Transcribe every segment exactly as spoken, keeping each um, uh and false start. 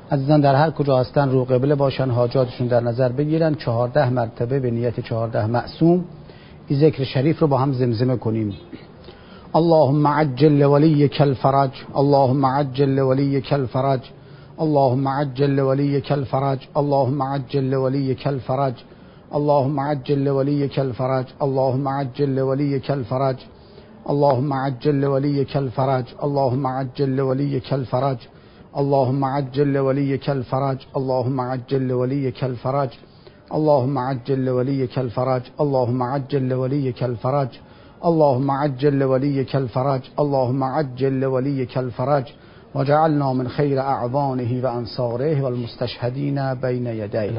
عزیزان در هر کجا هستن رو قبله باشن، حاجاتشون در نظر بگیرن، چهارده مرتبه به نیت چهارده معصوم این ذکر شریف رو با هم زمزمه کنیم. اللهم عجل لولیک الفرج، اللهم عجل لولیک الفرج، اللهم عجل لولیک الفرج، اللهم عجل لولیک الفرج، اللهم عجل لولیک الفرج، اللهم عجل لولیک الفرج، اللهم عجل لولیک الفرج، اللهم عجل لولیک الفرج، اللهم عجل لولیک الفرج، اللهم عجل لولیک الفرج، اللهم عجل لولیک الفرج، اللهم عجل لولیک الفرج، اللهم عجل لولیک الفرج، اللهم عجل لولیک الفرج وجعلنا من خیر اعوانه و انصاره و المستشهدین بین یدیه.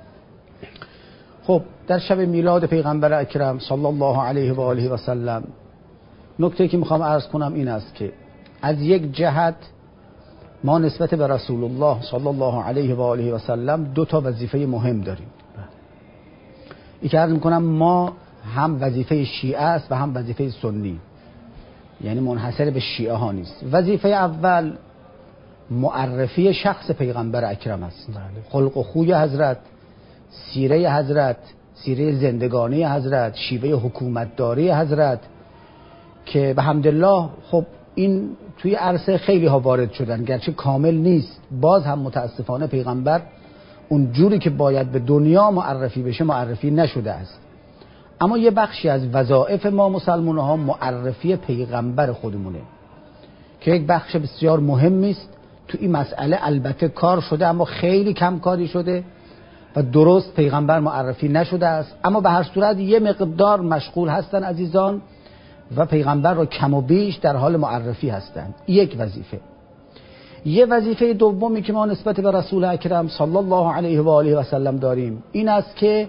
خب در شب میلاد پیغمبر اکرم صلی الله علیه و آله و سلم نکته که میخوام عرض کنم این است که از یک جهت ما نسبت به رسول الله صلی الله علیه و آله و سلم دو تا وظیفه مهم داریم. این که عرض میکنم ما هم وظیفه شیعه است و هم وظیفه سنی، یعنی منحصر به شیعه ها نیست. وظیفه اول معرفی شخص پیغمبر اکرم است، خلق و خوی حضرت، سیره حضرت، سیره زندگانی حضرت، شیوه حکومتداری حضرت که به حمدالله خب این توی عرصه خیلی ها وارد شدن، گرچه کامل نیست، باز هم متاسفانه پیغمبر اون جوری که باید به دنیا معرفی بشه معرفی نشده است. اما یه بخشی از وظایف ما مسلمان ها معرفی پیغمبر خودمونه که یک بخش بسیار مهمی است. تو این مسئله البته کار شده اما خیلی کم کاری شده و درست پیغمبر معرفی نشده است، اما به هر صورت یه مقدار مشغول هستن عزیزان و پیغمبر رو کم و بیش در حال معرفی هستند. یک وظیفه. یه وظیفه دومی که ما نسبت به رسول اکرم صلی الله علیه و آله و سلم داریم این است که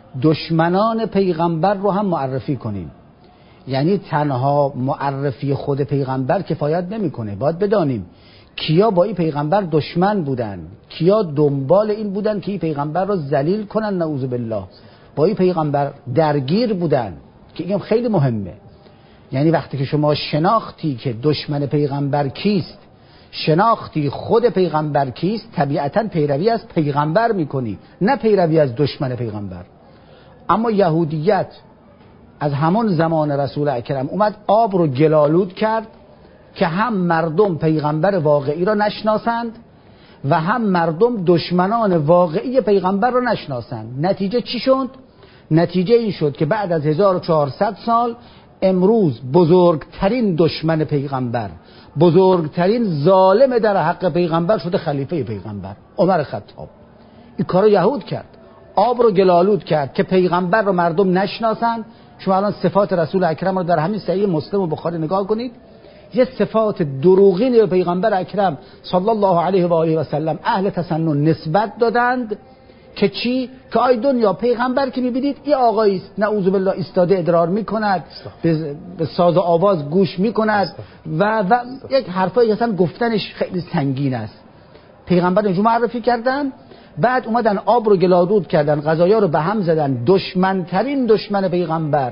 دشمنان پیغمبر رو هم معرفی کنیم. یعنی تنها معرفی خود پیغمبر کفایت نمیکنه، باید بدانیم کیا با این پیغمبر دشمن بودن، کیا دنبال این بودن که این پیغمبر رو ذلیل کنن، نعوذ بالله با این پیغمبر درگیر بودن، که این خیلی مهمه. یعنی وقتی که شما شناختی که دشمن پیغمبر کیست، شناختی خود پیغمبر کیست، طبیعتا پیروی از پیغمبر میکنی، نه پیروی از دشمن پیغمبر. اما یهودیت از همون زمان رسول اکرم اومد آب رو گلالود کرد که هم مردم پیغمبر واقعی را نشناسند و هم مردم دشمنان واقعی پیغمبر را نشناسند. نتیجه چی شد؟ نتیجه این شد که بعد از هزار و چهارصد سال امروز بزرگترین دشمن پیغمبر، بزرگترین ظالم در حق پیغمبر شده خلیفه پیغمبر عمر خطاب. این کارو یهود کرد، آب رو گلالود کرد که پیغمبر رو مردم نشناسن. شما الان صفات رسول اکرم رو در همین صحیح مسلم و بخاری نگاه کنید، یه صفات دروغین به پیغمبر اکرم صلی الله علیه و آله و سلم اهل تسنن نسبت دادند که چی؟ که آی دنیا پیغمبر که میبینید این آقایی است نعوذ بالله ایستاده ادرار میکند، به ساز و آواز گوش میکند و, و یک حرفایی اصلا گفتنش خیلی سنگین است. پیغمبر اینجور معرفی کردن، بعد اومدن آب رو گلالود کردن، غذایا رو به هم زدن. دشمنترین دشمن پیغمبر،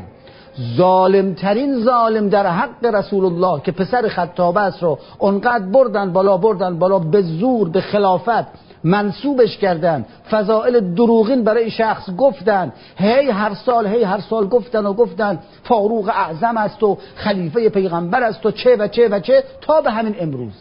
ظالمترین ظالم در حق رسول الله که پسر خطابه است رو اونقدر بردن بالا بردن بالا، به زور به خلافت منصوبش کردن، فضائل دروغین برای شخص گفتن، هی هر سال هی هر سال گفتن و گفتن فاروق اعظم است و خلیفه پیغمبر است و چه و چه و چه، تا به همین امروز.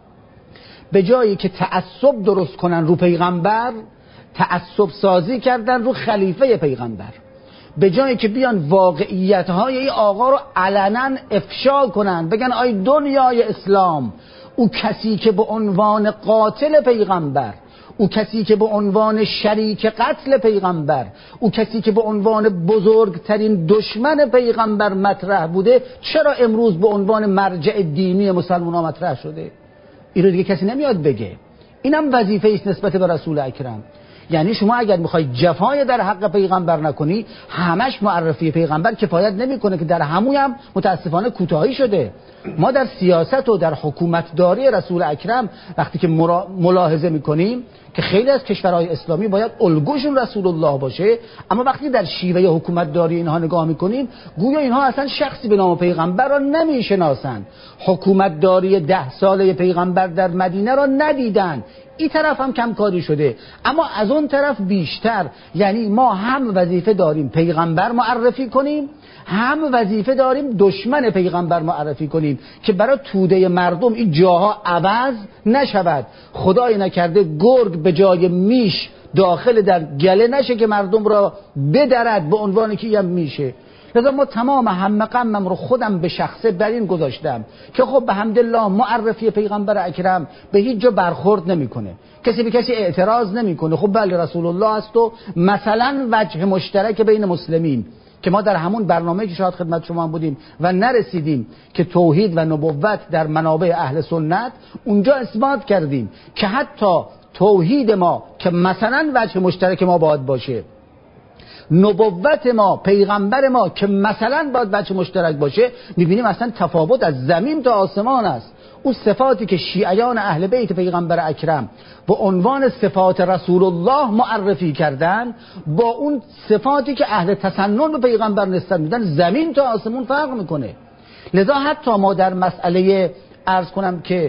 به جایی که تعصب درست کنن رو پیغمبر، تعصب سازی کردن رو خلیفه پیغمبر. به جایی که بیان واقعیت‌های این آقا رو علنا افشا کنن، بگن آی دنیای اسلام، او کسی که به عنوان قاتل پیغمبر، او کسی که به عنوان شریک قتل پیغمبر، او کسی که به عنوان بزرگترین دشمن پیغمبر مطرح بوده، چرا امروز به عنوان مرجع دینی مسلمان‌ها مطرح شده؟ این رو دیگه کسی نمیاد بگه. اینم وظیفه است نسبت به رسول اکرم. یعنی شما اگر میخوای جفای در حق پیغمبر نکنی، همش معرفی پیغمبر کفایت نمیکنه که در همون هم متاسفانه کوتاهی شده. ما در سیاست و در حکومتداری رسول اکرم وقتی که ملاحظه میکنیم که خیلی از کشورهای اسلامی باید الگوشون رسول الله باشه، اما وقتی در شیوه حکومتداری اینها نگاه میکنیم گویا اینها اصلا شخصی به نام پیغمبر را نمیشناسن، حکومتداری ده ساله پیغمبر در مدینه را ندیدن. این طرف هم کمکاری شده، اما از اون طرف بیشتر. یعنی ما هم وظیفه داریم پیغمبر معرفی کنیم، هم وظیفه داریم دشمن پیغمبر معرفی کنیم که برای توده مردم این جاها عوض نشود. خدای نکرده گرگ به جای میش داخل در گله نشه که مردم را بدرد به عنوانی که هم میشه. لذا ما تمام هم غمم رو خودم به شخصه بر این گذاشتم که خب به حمدالله معرفی پیغمبر اکرم به هیچ جا برخورد نمیکنه، کسی به کسی اعتراض نمیکنه. خب بله رسول الله است و مثلا وجه مشترک بین مسلمین که ما در همون برنامه که شاید خدمت شما هم بودیم و نرسیدیم که توحید و نبوت در منابع اهل سنت، اونجا اثبات کردیم که حتی توحید ما که مثلا وجه مشترک ما باید باشه، نبوت ما پیغمبر ما که مثلا باید وجه مشترک باشه، میبینیم اصلا تفاوت از زمین تا آسمان است. اون صفاتی که شیعیان اهل بیت پیغمبر اکرم با عنوان صفات رسول الله معرفی کردن، با اون صفاتی که اهل تسنن به پیغمبر نسبت میدن، زمین تا آسمون فرق میکنه. لذا حتی ما در مسئله عرض کنم که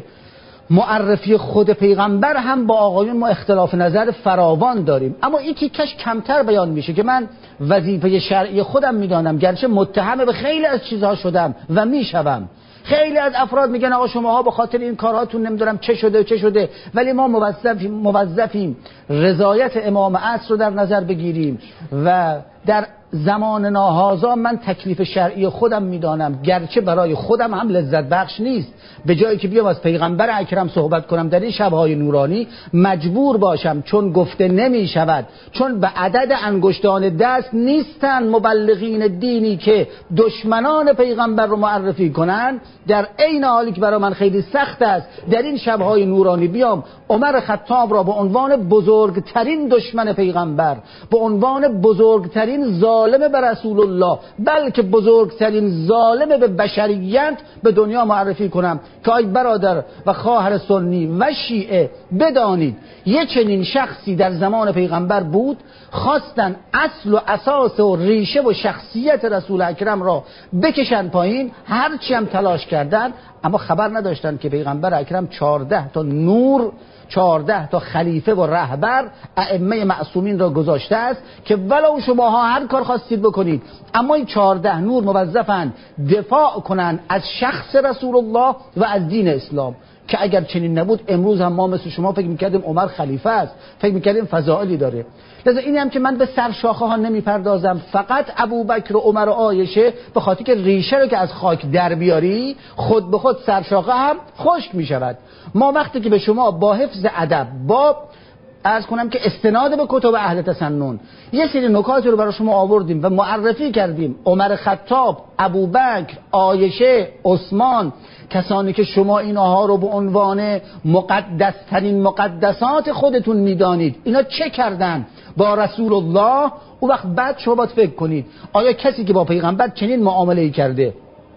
معرفی خود پیغمبر هم با آقایون ما اختلاف نظر فراوان داریم، اما این تیکش کمتر بیان میشه که من وظیفه شرعی خودم میدانم، گرچه متهم به خیلی از چیزها شدم و میشوم. خیلی از افراد میگن آقا شماها به خاطر این کارهاتون نمیدونم چه شده و چه شده، ولی ما موظفیم موظفیم رضایت امام عصر رو در نظر بگیریم و در زمان ناهازا من تکلیف شرعی خودم میدانم، گرچه برای خودم هم لذت بخش نیست. به جایی که بیام از پیغمبر اکرم صحبت کنم در این شبهای نورانی، مجبور باشم چون گفته نمی شود، چون به عدد انگشتان دست نیستن مبلغین دینی که دشمنان پیغمبر رو معرفی کنن، در عین حالی که برای من خیلی سخت است در این شبهای نورانی بیام عمر خطاب را به عنوان بزرگترین دشمن پیغمبر، به عنوان بزرگترین ظالم به رسول الله، بلکه بزرگترین ظالم به بشریت به دنیا معرفی کنم که ای برادر و خواهر سنی و شیعه بدانید یه چنین شخصی در زمان پیغمبر بود، خواستن اصل و اساس و ریشه و شخصیت رسول اکرم را بکشن پایین، هرچی هم تلاش کردن، اما خبر نداشتن که پیغمبر اکرم چهارده تا نور، چهارده تا خلیفه و رهبر ائمه معصومین را گذاشته است که ولو شماها هر کار خواستید بکنید، اما این چهارده نور موظفند دفاع کنند از شخص رسول الله و از دین اسلام، که اگر چنین نبود امروز هم ما مثل شما فکر میکردیم عمر خلیفه است، فکر میکردیم فضائلی داره. لذا اینی هم که من به سرشاخه ها نمیپردازم، فقط ابوبکر و عمر و عایشه، به خاطر که ریشه رو که از خاک در بیاری خود به خود سرشاخه هم خشک میشود. ما وقتی که به شما با حفظ ادب، با عرض کنم که استناد به کتب اهل تسنن یه سری نکات رو برای شما آوردیم و معرفی کردیم، عمر خطاب، ابوبکر، عایشه، عثمان، کسانی که شما اینها رو به عنوان مقدسترین مقدسات خودتون میدانید، اینا چه کردن با رسول الله؟ اون وقت بعد شما باید فکر کنید آیا کسی که با پیغمبر چنین معامله‌ای کرده،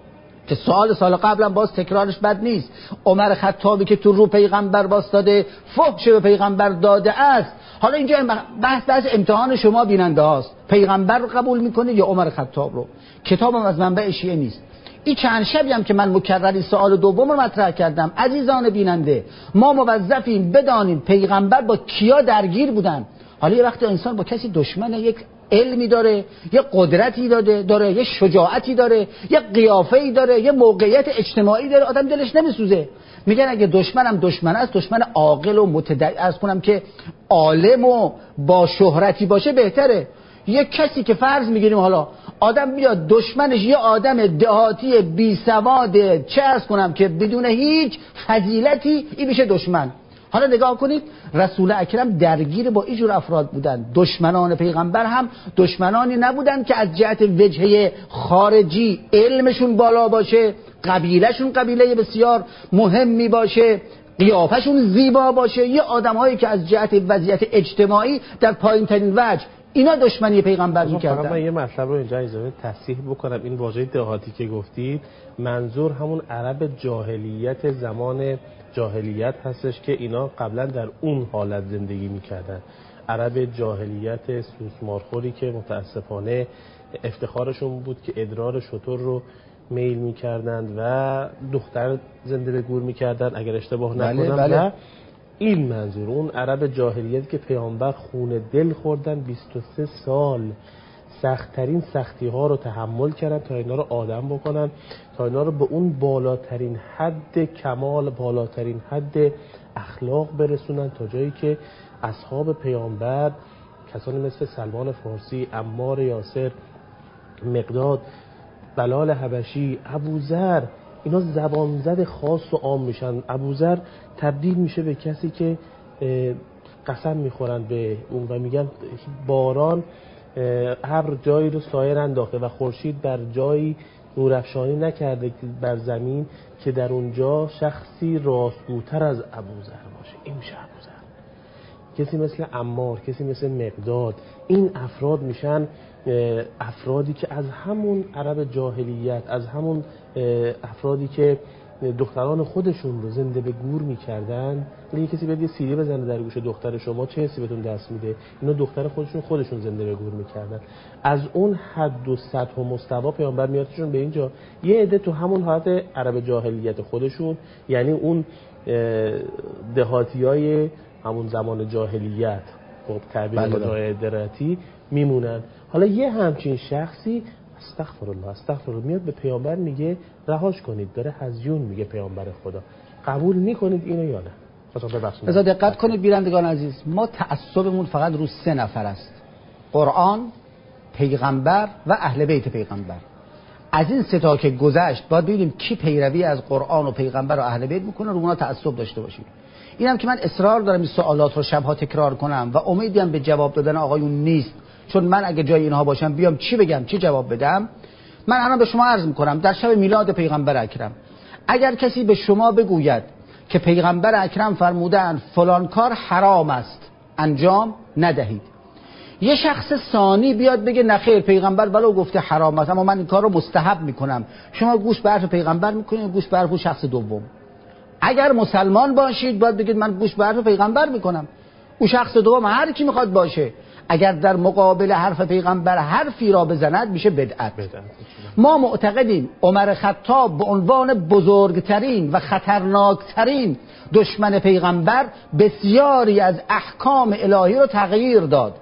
که سوال سال قبلا باز تکرارش بد نیست، عمر خطابی که تو رو پیغمبر واسطاده فحش به پیغمبر داده است، حالا اینجا بحث بحث امتحان شما بیننده هاست، پیغمبر رو قبول میکنید یا عمر خطاب رو؟ کتابم از منبع شیعه نیست. این چند شبی هم که من مکرری سوال دوم رو مطرح کردم، عزیزان بیننده، ما موظفیم بدانیم پیغمبر با کیا درگیر بودن. حالا یه وقتی انسان با کسی دشمنه، یک علمی داره، یه قدرتی داره، داره یه شجاعتی داره، یه قیافه‌ای داره، یه موقعیت اجتماعی داره، آدم دلش نمیسوزه. میگن اگه دشمنم دشمن است، دشمن عاقل و متدعی، از کنم که عالم و با شهرتی باشه بهتره. یه کسی که فرض میگیریم حالا آدم بیاد دشمنش یه آدم دهاتی بی سواد، چه از کنم که بدون هیچ فضیلتی، این میشه دشمن. حالا نگاه کنید رسول اکرم درگیر با اینجور افراد بودن. دشمنان پیغمبر هم دشمنانی نبودن که از جهت وجهه خارجی علمشون بالا باشه، قبیلهشون قبیله بسیار مهمی باشه، قیافشون زیبا باشه، یه آدمایی که از جهت وضعیت اجتماعی در پایین ترین وجه، اینا دشمنی پیغمبر می‌کردن. فقط من یه مطلب رو اینجا اجازه تصحیح بکنم. این واژه دهاتی که گفتید منظور همون عرب جاهلیت زمان جاهلیت هستش که اینا قبلا در اون حالت زندگی میکردن. عرب جاهلیت سوسمارخوری که متاسفانه افتخارشون بود که ادرار شتر رو میل میکردند و دختر زنده به گور میکردن اگر اشتباه نکنم. بله بله. این منظور اون عرب جاهلیت که پیامبر خون دل خوردن، بیست و سه سال سخت‌ترین سختی ها رو تحمل کردن تا اینا رو آدم بکنن، تا اینا رو به اون بالاترین حد کمال، بالاترین حد اخلاق برسونن، تا جایی که اصحاب پیامبر کسانی مثل سلمان فارسی، عمار یاسر، مقداد، بلال حبشی، ابوذر، اینا زبان زد خاص و عام میشن. ابوذر تبدیل میشه به کسی که قسم میخورن به اون و میگن باران ابر جایی رو سایر انداخته و خورشید بر جایی نورافشانی نکرده بر زمین که در اونجا شخصی راستگوتر از ابوذر باشه. این میشه ابوذر. کسی مثل عمار، کسی مثل مقداد، این افراد میشن افرادی که از همون عرب جاهلیت، از همون افرادی که دختران خودشون رو زنده به گور میکردن. یه کسی بیاد یه سیلی بزنه در گوش دختر شما، چه حسی بهتون دست میده؟ اینا دختر خودشون خودشون زنده به گور میکردن. از اون حد و سطح و مستوا پیامبر میادشون به اینجا. یه عده تو همون حالت عرب جاهلیت خودشون، یعنی اون دهاتیای همون زمان جاهلیت، خب تعبیر با درتی میمونن. حالا یه همچین شخصی استغفر الله استغفر الله میاد به پیامبر میگه رهاش کنید، داره هزیون میگه پیامبر خدا. قبول میکنید اینو یا نه؟ بذار دقت کنید بینندگان عزیز، ما تعصبمون فقط رو سه نفر است: قرآن، پیغمبر و اهل بیت پیغمبر. از این سه تا که گذشت باید ببینیم کی پیروی از قرآن و پیغمبر و اهل بیت میکنه، رو اونا تعصب داشته باشیم. اینم که من اصرار دارم این سوالات رو شبها تکرار کنم و امیدیم به جواب دادن آقایون نیست، چون من اگه جای اینها باشم بیام چی بگم چی جواب بدم. من الان به شما عرض میکنم در شب میلاد پیغمبر اکرم اگر کسی به شما بگوید که پیغمبر اکرم فرمودن فلان کار حرام است انجام ندهید، یه شخص ثانی بیاد بگه نخیر پیغمبر ولو گفته حرام است اما من این کار رو مستحب میکنم، شما گوش به حرف پیغمبر میکنید گوش به حرف شخص دوم. اگر مسلمان باشید باید بگید من گوش به حرف پیغمبر میکنم. او شخص دوم هر کی میخواد باشه، اگر در مقابل حرف پیغمبر حرفی را بزند میشه بدعت. ما معتقدیم عمر خطاب به عنوان بزرگترین و خطرناکترین دشمن پیغمبر بسیاری از احکام الهی رو تغییر داد.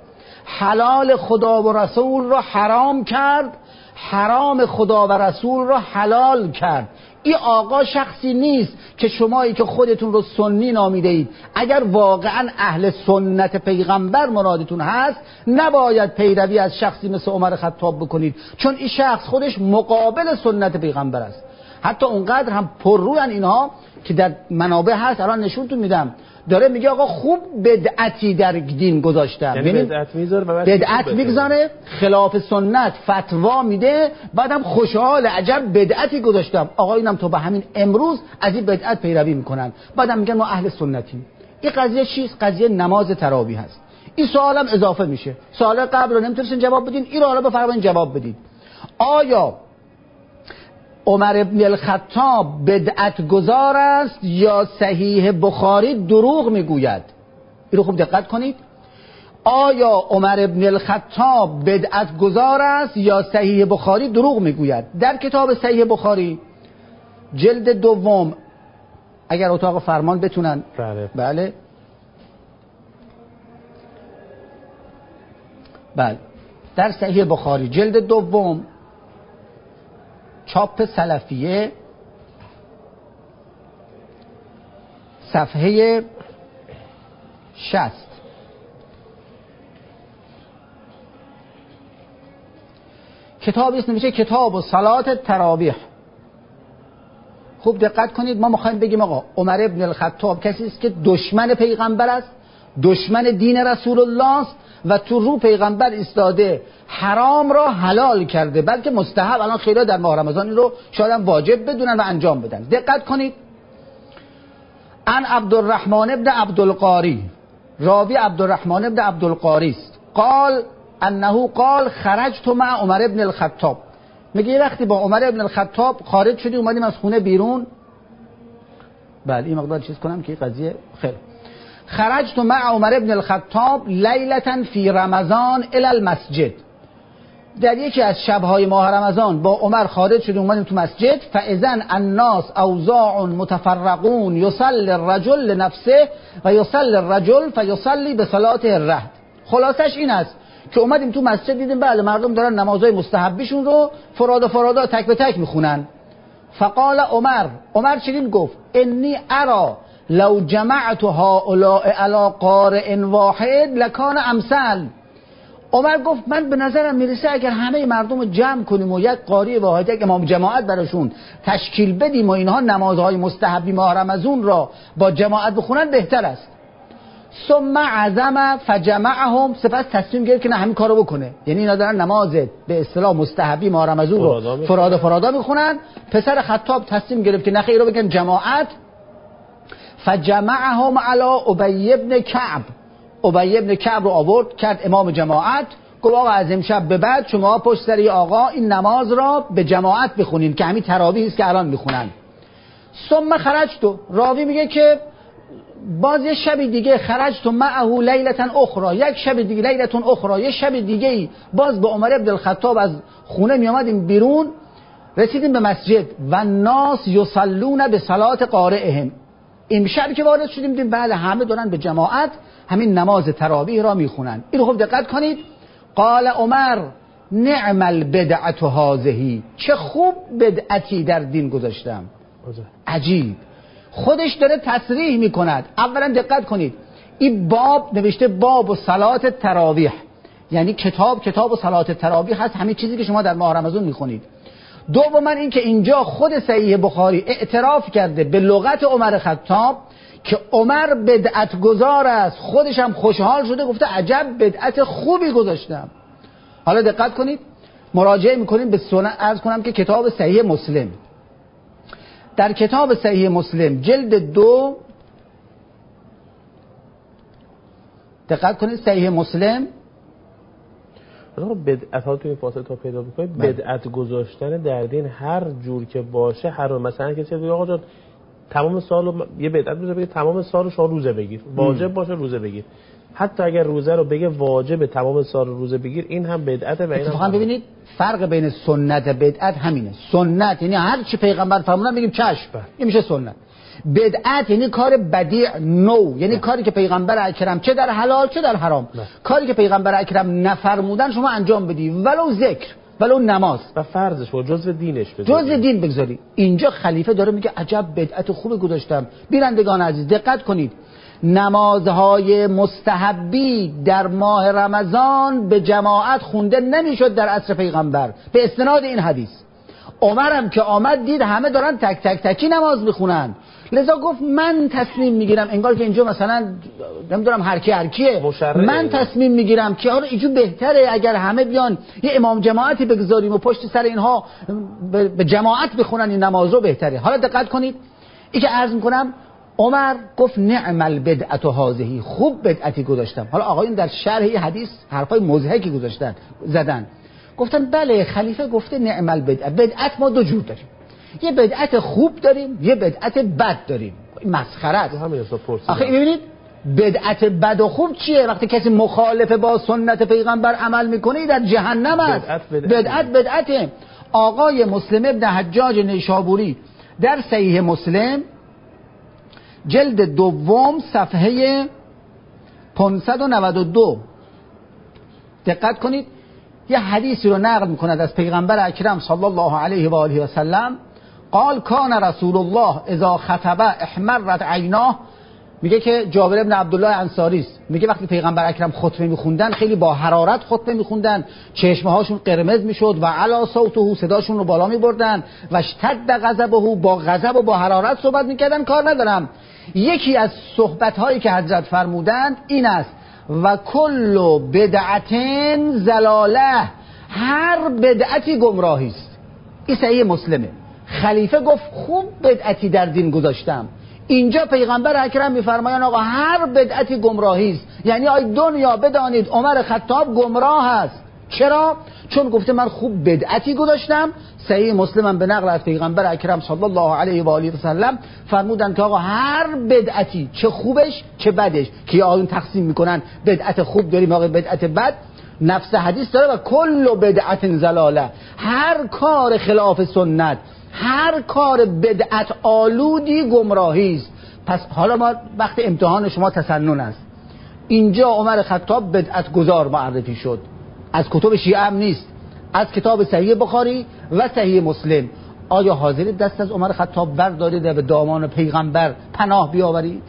حلال خدا و رسول را حرام کرد، حرام خدا و رسول را حلال کرد. این آقا شخصی نیست که شمایی که خودتون رو سنی نامیده اید، اگر واقعا اهل سنت پیغمبر مرادتون هست نباید پیروی از شخصی مثل عمر خطاب بکنید، چون این شخص خودش مقابل سنت پیغمبر است. حتی اونقدر هم پرروین اینها که در منابع هست، الان نشونتون میدم، داره میگه آقا خوب بدعتی در دین گذاشتم، یعنی بدعت میذاره و بدعت میگذاره خلاف سنت فتوا میده، بعدم خوشحال عجب بدعتی گذاشتم. آقا اینم تو به همین امروز از این بدعت پیروی میکنن، بعدم میگن ما اهل سنتیم. این قضیه چیست؟ قضیه نماز تراویح هست. این سوالم اضافه میشه، سوال قبل رو نمیتونین جواب بدین، این رو حالا بفرمایید جواب بدید. آیا عمر ابن الخطاب بدعت گذار است یا صحیح بخاری دروغ میگوید؟ این رو خوب دقت کنید. آیا عمر ابن الخطاب بدعت گذار است یا صحیح بخاری دروغ میگوید؟ در کتاب صحیح بخاری جلد دوم، اگر اتاق فرمان بتونن بله بله بله در صحیح بخاری جلد دوم چاپ سلفیه صفحه شصت کتابی است نمیشه کتاب و صلات تراویح. خوب دقت کنید، ما میخوایم بگیم آقا عمر ابن الخطاب کسی است که دشمن پیغمبر است، دشمن دین رسول الله است و تو رو پیغمبر ایستاده، حرام را حلال کرده، بلکه مستحب. الان خیلی در ماه رمضان این رو شاید هم واجب بدونن و انجام بدن. دقت کنید، ان عبدالرحمن ابن عبدالقاری، راوی عبدالرحمن ابن عبدالقاری است، قال انه قال خرجت مع عمر ابن الخطاب. میگه یه وقتی با عمر ابن الخطاب خارج شدیم، اومدیم از خونه بیرون. بله این مقدار چیز کنم که قضیه خیلی. خرجت مع عمر ابن الخطاب لیلة فی رمضان الی المسجد. در یکی از شب‌های ماه رمضان با عمر خارج شدیم اومدیم تو مسجد، فاذن الناس اوزاع متفرقون یصلی الرجل لنفسه و یصلی الرجل فیصلی بصلاته الرهط. خلاصش این است که اومدیم تو مسجد دیدیم بعد مردم دارن نمازهای مستحبیشون رو فرادا فرادا تک به تک میخونن. فقال عمر، عمر چنین گفت انی ارا لو جمعت هؤلاء علی قارئ واحد لکان امثل. عمر گفت من به نظرم میرسه اگر همه مردم رو جمع کنیم و یک قاری واحد، یک امام جماعت براشون تشکیل بدیم و اینها نمازهای مستحبی ماه رمضان را با جماعت بخونن بهتر است. ثم عزم فجمعهم، سپس تصمیم گرفت که نه همین کارو بکنه. یعنی اینا دارن نماز به اصطلاح مستحبی ماه رمضان رو فرادا فرادا میخونن. پسر خطاب تصمیم گرفت که نه خیر رو بگن جماعت. فجمعهم علی ابی بن کعب، ابی بن کعب رو آورد کرد امام جماعت. گفت آقا از امشب به بعد شما پشت سر آقا این نماز را به جماعت بخونین که همین تراویح است که الان میخونن. ثم خرجت، راوی میگه که باز یه شب دیگه خرجت معه لیلة اخرى، یک شب دیگه لیلة اخرى، یه شب دیگه باز به عمر بن الخطاب از خونه می آمدیم بیرون، رسیدیم به مسجد و ناس یصلون به صلات قارئهم. این شب که وارد شدیم دیدیم بله همه دارن به جماعت همین نماز تراویح را میخونن. اینو خوب دقت کنید. قال عمر نعم البدعة هذه، چه خوب بدعتی در دین گذاشتم. عجیب، خودش داره تصریح میکند. اولا دقت کنید این باب نوشته باب و صلات تراویح، یعنی کتاب کتاب و صلات تراویح هست، همین چیزی که شما در ماه رمضان میخونید. دوما این که اینجا خود صحیح بخاری اعتراف کرده به لغت عمر خطاب که عمر بدعت گذار است، خودش هم خوشحال شده گفته عجب بدعت خوبی گذاشتم. حالا دقت کنید مراجعه میکنیم به سنن. عرض کنم که کتاب صحیح مسلم، در کتاب صحیح مسلم جلد دو دقت کنید صحیح مسلم بدعت ها توی فاصله تا پیدا بکنید. بدعت گذاشتن در دین هر جور که باشه حرام. مثلا کسی بگه آقا جان تمام سال یه بدعت روزه بگه تمام سال رو شما روزه بگیر، واجب باشه روزه بگیر. حتی اگر روزه رو بگه واجب تمام سال روزه بگیر، این هم بدعته. و این هم ببینید فرق بین سنت و بدعت همینه. سنت یعنی هر چی پیغمبر فرمودن بگیم چشم، این میشه سنت. بدعت یعنی کار بدیع نو، یعنی نه. کاری که پیغمبر اکرم چه در حلال چه در حرام نه. کاری که پیغمبر اکرم نفرمودن شما انجام بدی، ولو ذکر ولو نماز و فرضش و جزء دینش بذاری، جزء دین بگذاری. اینجا خلیفه داره میگه عجب بدعت خوبی گذاشتم. بینندگان عزیز دقت کنید، نمازهای مستحبی در ماه رمضان به جماعت خونده نمیشد در عصر پیغمبر به استناد این حدیث. عمرم که آمد دید همه دارن تک تک تکی نماز میخونن، لذا گفت من تصمیم میگیرم، انگار که اینجا مثلا نمیدونم هر کی هر کیه، من تصمیم میگیرم که آره اینجا بهتره اگر همه بیان یه امام جماعتی بگذاریم و پشت سر اینها به جماعت بخونن این نماز رو بهتره. حالا دقت کنید این که عرض میکنم عمر گفت نعم البدعة هذه، خوب بدعتی گذاشتم. حالا آقایون در شرح حدیث حرفای مضحکی گذاشتن زدن، گفتن بله خلیفه گفته نعم البدعة. بدعت ما دو جور داریم، یه بدعت خوب داریم یه بدعت بد داریم. مسخره است. آخه ببینید بدعت بد و خوب چیه؟ وقتی کسی مخالف با سنت پیغمبر عمل میکنه در جهنم است. بدعت بدعت. آقای مسلم ابن حجاج نیشابوری در صحیح مسلم جلد دوم صفحه پانصد و نود و دو دقت کنید یه حدیثی رو نقل میکند از پیغمبر اکرم صلی الله علیه و آله و سلم. قال کان رسول الله اذا خطب احمرت عیناه، میگه که جابر ابن عبدالله انصاری است، میگه وقتی پیغمبر اکرم خطبه میخوندن خیلی با حرارت خطبه میخوندن، چشمه هاشون قرمز میشد و علا صوته، صداشون رو بالا میبردن و اشتد غضبه، با غضب و با حرارت صحبت میکردن. کار ندارم، یکی از صحبت هایی که حضرت فرمودند این است و کل بدعتین زلاله، هر بدعتی گمراهی است. این صحیح مسلمه. خلیفه گفت خوب بدعتی در دین گذاشتم. اینجا پیغمبر اکرم میفرمایند آقا هر بدعتی گمراهی است. یعنی آی دنیا بدانید عمر خطاب گمراه است. چرا؟ چون گفته من خوب بدعتی گذاشتم. صحیح مسلم به نقل از پیغمبر اکرم صلی الله علیه و آله و سلم فرمودن که آقا هر بدعتی چه خوبش چه بدش که آیون تقسیم میکنن، بدعت خوب داریم آقا بدعت بد. نفس حدیث داره و کل بدعت ضلاله، هر کار خلاف سنت، هر کار بدعت آلودی گمراهی است. پس حالا ما وقت امتحان شما تسنن است. اینجا عمر خطاب بدعت گذار معرفی شد، از کتب شیعه هم نیست، از کتاب صحیح بخاری و صحیح مسلم. آیا حاضرید دست از عمر خطاب بردارید و به دامان پیغمبر پناه بیاورید؟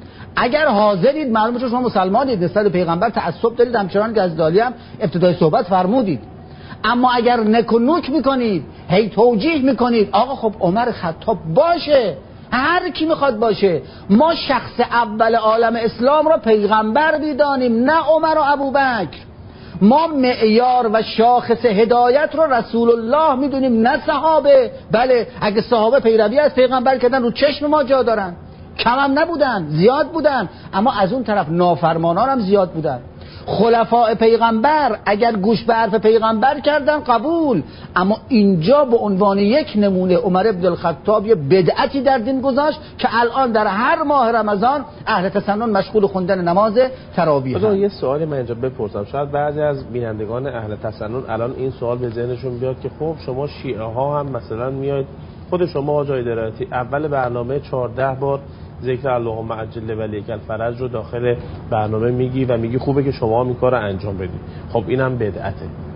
اگر حاضرید معلومه شما مسلمانید، نسبت به پیغمبر تعصب دارید، همچنان که از دالی هم ابتدای صحبت فرمودید. اما اگر نک و نوک میکنید، هی توجیه میکنید، آقا خب عمر خطاب باشه، هر کی میخواد باشه، ما شخص اول عالم اسلام را پیغمبر میدانیم، نه عمر و ابوبکر. ما معیار و شاخص هدایت رو رسول الله میدونیم، نه صحابه. بله اگه صحابه پیروی از پیغمبر کردن رو چشم ما جا دارن، کم هم نبودن، زیاد بودن، اما از اون طرف نافرمانان هم زیاد بودن. خلفاء پیغمبر اگر گوش به حرف پیغمبر کردن قبول، اما اینجا به عنوان یک نمونه عمر بن الخطاب یه بدعتی در دین گذاشت که الان در هر ماه رمضان اهل تسنن مشغول خوندن نماز تراویح هستند. یه سوالی من اینجا بپرسم، شاید بعضی از بینندگان اهل تسنن الان این سوال به ذهنشون بیاد که خب شما شیعه ها هم مثلا میاید، خود شما آقای درایتی اول برنامه چهارده بار ذکر اللهم عجل ولیک الفرج رو داخل برنامه میگی و میگی خوبه که شما این کارو انجام بدید. خب اینم بدعته.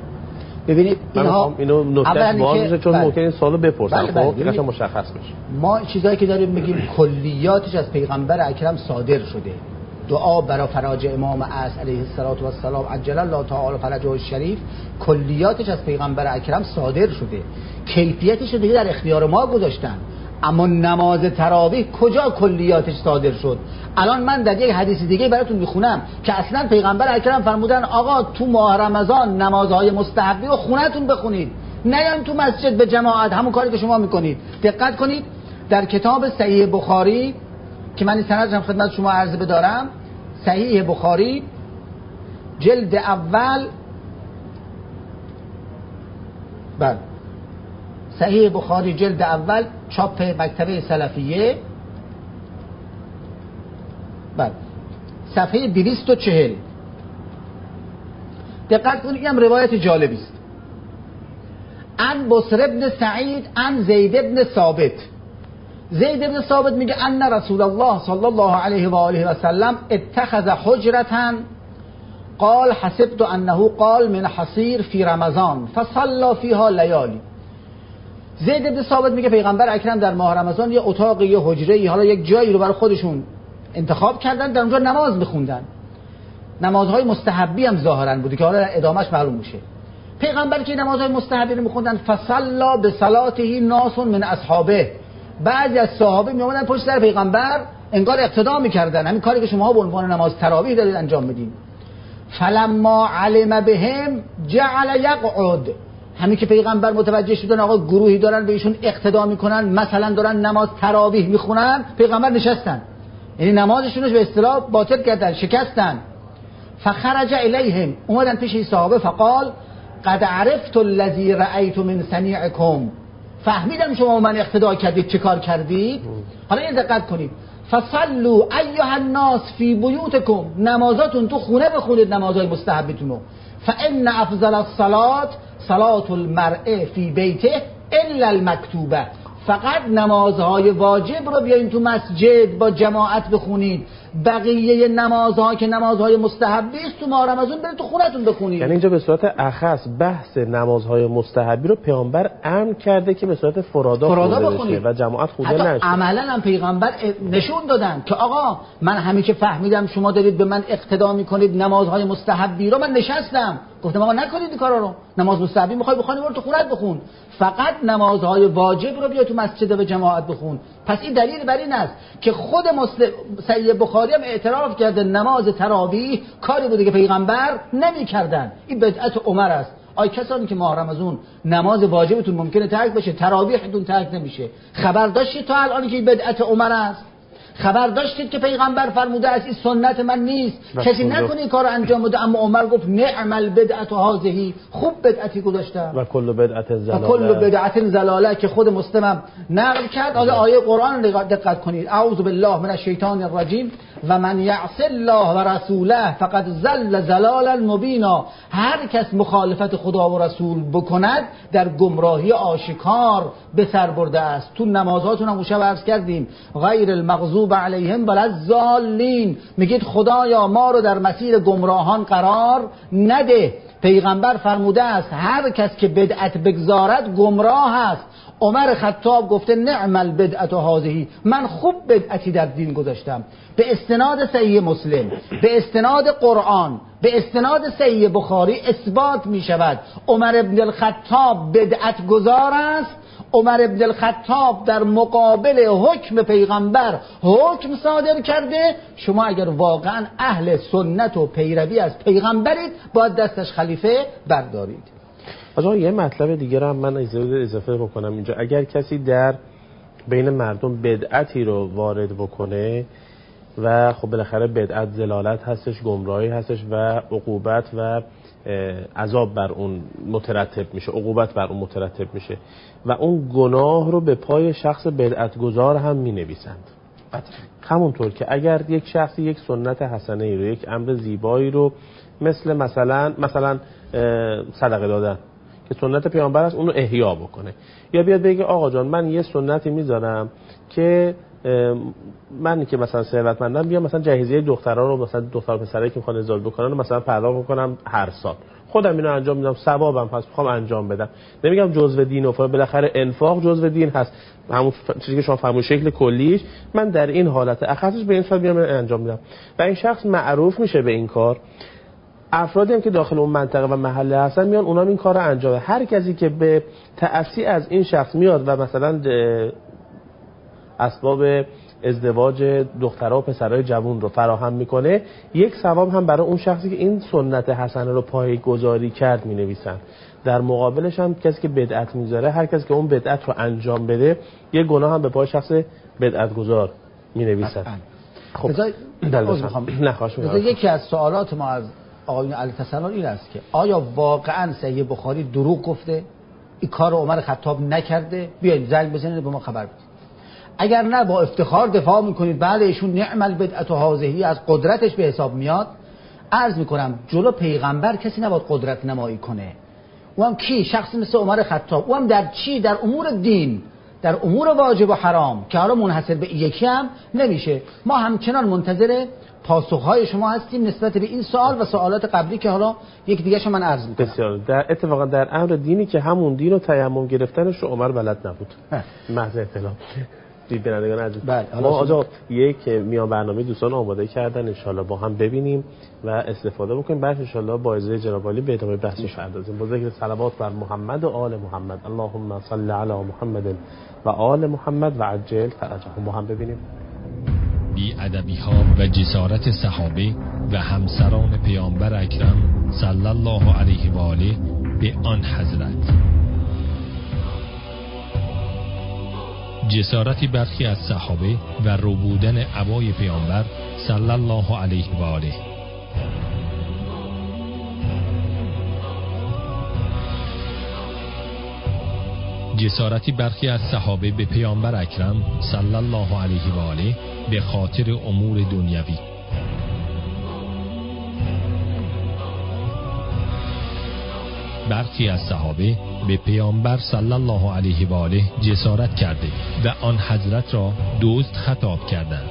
ببینید اینها اینو نکته باز میشه، چون ممکنه این سوالو بپرسن. خب اینش مشخص بشه. ما چیزایی که داریم میگیم کلیاتش از پیغمبر اکرم صادر شده. دعا برای فراج امام عصر علیه السلام عجل الله تعالی فرجه الشریف کلیاتش از پیغمبر اکرم صادر شده، کیفیتش رو دیگه در اختیار ما گذاشتن. اما نماز تراویح کجا کلیاتش صادر شد؟ الان من در یک حدیث دیگه براتون میخونم که اصلا پیغمبر اکرم فرمودن آقا تو ماه رمضان نمازهای مستحبی رو خونتون بخونید، نیان تو مسجد به جماعت، همون کاری که شما میکنید. دقت کنید در کتاب صحیح بخاری که من این سندش هم خدمت شما عرض بدارم، صحیح بخاری جلد اول، بله صحیح بخاری جلد اول چاپ مکتبه سلفیه، بله صفحه دویست و چهل. دقت کنید اینم روایت جالبی است. عن بصر ابن سعید عن زید ابن ثابت. زید ابن ثابت میگه ان رسول الله صلی الله علیه و آله و سلم اتخذ حجرة قال حسبت انه قال من حصیر فی رمضان فصلى فيها لیالی. زید ابن ثابت میگه پیغمبر اکرم در ماه رمضان یه اتاق، یه حجره، حالا یک جایی رو برای خودشون انتخاب کردن، در اونجا نماز میخوندن. نمازهای مستحبی هم ظاهرا بوده که حالا ادامهش معلوم میشه. پیغمبر که نمازهای مستحبی رو میخوندن فصلا به صلاته ناس من اصحابه، بعضی از صحابه میومدن پشت سر پیغمبر انگار اقتدا میکردن، همین کاری که شما به عنوان نماز تراویح دارید انجام بدین. فلما علم بهم جعل یقعد، همین که پیغمبر متوجه شدن آقا گروهی دارن به ایشون اقتدا میکنن، مثلا دارن نماز تراویح میخونن، پیغمبر نشستن، یعنی نمازشون رو به اصطلاح باطل کردن، شکستن. فخرج الیهم، اومدن پیش این صحابه، فقال قد عرفت الذی رأیت من صنیعکم، فهمیدم شما من اقتدا کردید چه کار کردید. حالا این دقت کنید، فصلوا ایها الناس فی بیوتکم، نمازاتون تو خونه بخونید، نمازهای مستحبتون رو. فان افضل الصلاه صلاة المرء فی بیته الا المکتوبه، فقط نمازهای واجب رو بیاین تو مسجد با جماعت بخونید، بقیه نمازها که نمازهای مستحبی است تو ماه رمضان برید تو خونتون بخونید. یعنی اینجا به صورت اخص بحث نمازهای مستحبی رو پیامبر امر کرده که به صورت فرادا, فرادا خونده بشه و جماعت خونده نشه. عملا هم پیغمبر نشون دادن که آقا من همین که فهمیدم شما دارید به من اقتدا میکنید نمازهای مستحبی رو، من نشستم گفتم آقا نکنید این کارا رو، نماز مستحبی میخوای بخونی برو تو خونت بخون، فقط نمازهای واجب رو بیا تو مسجد و جماعت بخون. پس این دلیل بر این است که خود مسلم صحیح بخاری هم اعتراف کرده نماز تراویح کاری بوده که پیغمبر نمی‌کردن، این بدعت عمر است. آی کسانی که ماه رمضان نماز واجبتون ممکنه ترک بشه، تراویحتون ترک نمیشه، خبر داشتید تا الان که این بدعت عمر است؟ خبر داشتید که پیغمبر فرموده است این سنت من نیست، کسی نکنه این کارو انجام بده، اما عمر گفت نعم البدعه هذه، خوب بدعتی گذاشته و کل بدعت زلاله، و کل بدعت زلاله که خود مسلم نقل کرد. حالا آیه قرآن رو دقت کنید، اعوذ بالله من الشیطان الرجیم، و من یعص الله و رسوله فقد ضل ضلالا مبینا. هر کس مخالفت خدا و رسول بکند در گمراهی آشکار به سر برده است. تو نمازاتون هم شب عرض کردیم غیر المغضوب علیهم ولا الضالین، میگید خدایا ما رو در مسیر گمراهان قرار نده. پیغمبر فرموده است هر کس که بدعت بگذارد گمراه است. عمر خطاب گفته نعم البدعت هذه، من خوب بدعتی در دین گذاشتم. به استناد صحیح مسلم، به استناد قرآن، به استناد صحیح بخاری اثبات می شود عمر ابن الخطاب بدعت گذار است. عمر ابن الخطاب در مقابل حکم پیغمبر حکم صادر کرده. شما اگر واقعا اهل سنت و پیروی از پیغمبرید باید دستش خلیفه بردارید. آقا یه مطلب دیگه رو هم من اضافه بکنم اینجا. اگر کسی در بین مردم بدعتی رو وارد بکنه و خب بالاخره بدعت ضلالت هستش، گمراهی هستش و عقوبت و عذاب بر اون مترتب میشه، عقوبت بر اون مترتب میشه و اون گناه رو به پای شخص بدعت گذار هم مینویسند. همونطور که اگر یک شخصی یک سنت حسنه ای رو، یک امر زیبایی رو مثل مثلا مثلا صدقه دادن که سنت پیامبر است اون رو احیا بکنه، یا بیاد بگه آقا جان من یه سنتی میذارم که من که مثلا ثروتمندم بیام مثلا جهیزیه دخترها رو، مثلا دختر پسرایی که میخوان ازدواج بکنن رو مثلا پرداخت بکنم هر سال، خودم اینو انجام میدم، ثوابم پس میخوام انجام بدم. نمیگم جزء دین و بالاخره انفاق جزء دین هست، همون چیزی که شما فرمودید شکل کلیش، من در این حالت اخصش به این صورت میام انجام میدم و این شخص معروف میشه به این کار. افرادی هم که داخل اون منطقه و محله هستن میان اونام این کار رو انجام. هر کسی که به تأسی از این شخص میاد و مثلا اسباب ازدواج دخترها و پسرای جوان رو فراهم میکنه، یک ثواب هم برای اون شخصی که این سنت حسنه رو پایه‌گذاری کرد مینویسن. در مقابلش هم کسی که بدعت میذاره، هر کسی که اون بدعت رو انجام بده یک گناه هم به پای شخص بدعت گذار مینویسن. خب بذار یکی از سوالات ما از آقایون علی تسلل این است که آیا واقعا صحیح بخاری دروغ گفته؟ این کار عمر خطاب نکرده؟ بیاید زنگ بزنید به ما خبر بدید. اگر نه با افتخار دفاع میکنید بعد ایشون نعم البدعت هذه از قدرتش به حساب میاد. عرض میکنم جلو پیغمبر کسی نباید قدرت نمایی کنه. و هم کی؟ شخصی مثل عمر خطاب. و هم در چی؟ در امور دین، در امور واجب و حرام که حالا منحصر به یکی هم نمیشه. ما همچنان منتظر پاسخهای شما هستیم نسبت به این سوال و سوالات قبلی که حالا یک دیگه شو من عرض میکنم. بسیار. در اتفاقا در امر دینی که همون دین و تیمم گرفتنش رو عمر بلد نبود. محض اطلاع. دید بینندگان عزیز. بله. ما آجا یک میان برنامه دوستان آماده کردن، انشالله با هم ببینیم و استفاده بکنیم، بعد انشالله با اجازه جناب عالی به ادامه بحثش پردازیم با ذکر صلوات بر محمد و آل محمد. اللهم صل علی محمد و آل محمد و عجل فرجهم. با هم ببینیم. بی ادبی ها و جسارت صحابه و همسران پیامبر اکرم صلی الله علیه و آله به آن حضرت. جسارتی برخی از صحابه و ربودن عبای پیامبر صلی الله علیه و آله. جسارتی برخی از صحابه به پیامبر اکرم صلی الله علیه و آله به خاطر امور دنیوی. برخی از صحابه به پیامبر صلی الله علیه و آله جسارت کرده و آن حضرت را دزد خطاب کردند.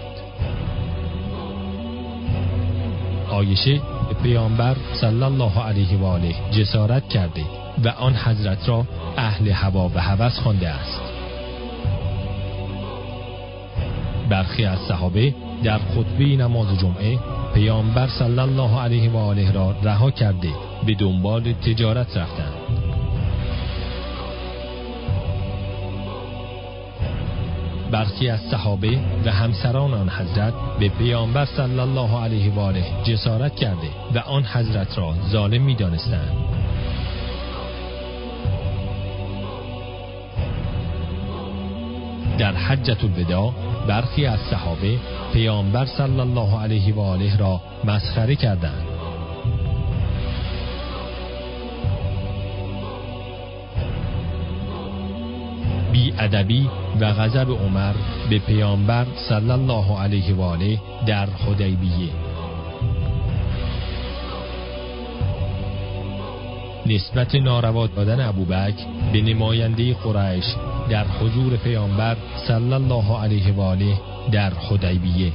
عایشه به پیامبر صلی الله علیه و آله جسارت کرده و آن حضرت را اهل هوا و هوس خوانده است. برخی از صحابه در خطبه نماز جمعه پیامبر صلی الله علیه و آله را رها کرده به دنبال تجارت رفتند. برخی از صحابه و همسران آن حضرت به پیامبر صلی الله علیه و آله جسارت کرده و آن حضرت را ظالم می‌دانستند. در حجة الوداع برخی از صحابه پیامبر صلی الله علیه و آله را مسخره کردند. بی ادبی و غضب عمر به پیامبر صلی الله علیه و آله در حدیبیه. نسبت ناروا دادن ابوبکر به نماینده قریش در حضور پیامبر صلی الله علیه و آله در حدیبیه.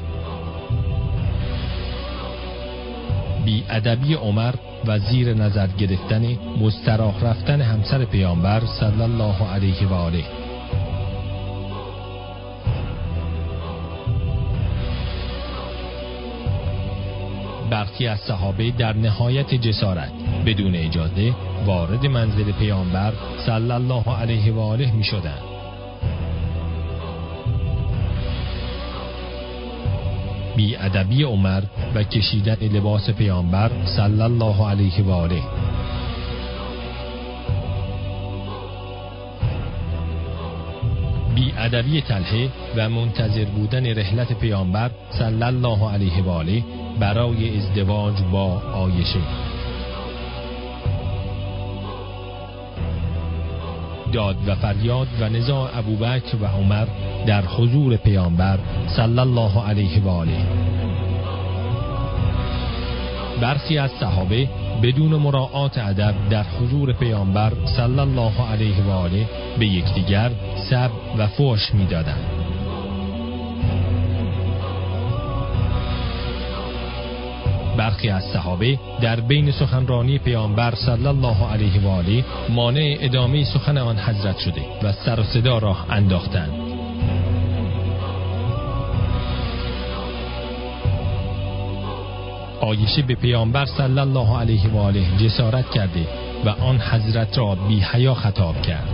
بی ادبی عمر و زیر نظر گرفتن مستراح رفتن همسر پیامبر صلی الله علیه و آله. برخی از صحابه در نهایت جسارت بدون اجازه وارد منزل پیامبر صلی الله علیه و آله می شدند. بی ادبی عمر و کشیدن لباس پیامبر صلی الله علیه و آله. بی ادبی طلحه و منتظر بودن رحلت پیامبر صلی الله علیه و آله برای ازدواج با عایشه. داد و فریاد و نزاع ابوبکر و عمر در حضور پیامبر صلی الله علیه و آله. برخی از صحابه بدون مراعات ادب در حضور پیامبر صلی الله علیه و آله به یکدیگر سب و فحش می‌دادند. برخی از صحابه در بین سخنرانی پیامبر صلی الله علیه و آله مانع ادامه سخن آن حضرت شده و سر و صدا راه انداختند. عایشه به پیامبر صلی الله علیه و آله جسارت کرده و آن حضرت را بی حیا خطاب کرد.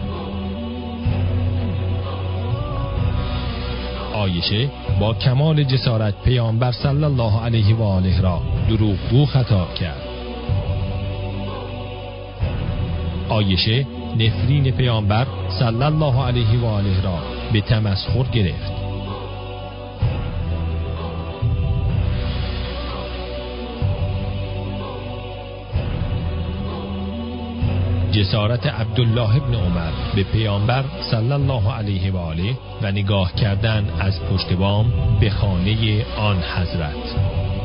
عایشه با کمال جسارت پیامبر صلی الله علیه و آله را دروغگو خطاب کرد. عایشه نفرین پیامبر صلی الله علیه و آله را به تمسخر گرفت. جسارت عبدالله ابن عمر به پیامبر صلی الله علیه و آله و نگاه کردن از پشت بام به خانه آن حضرت.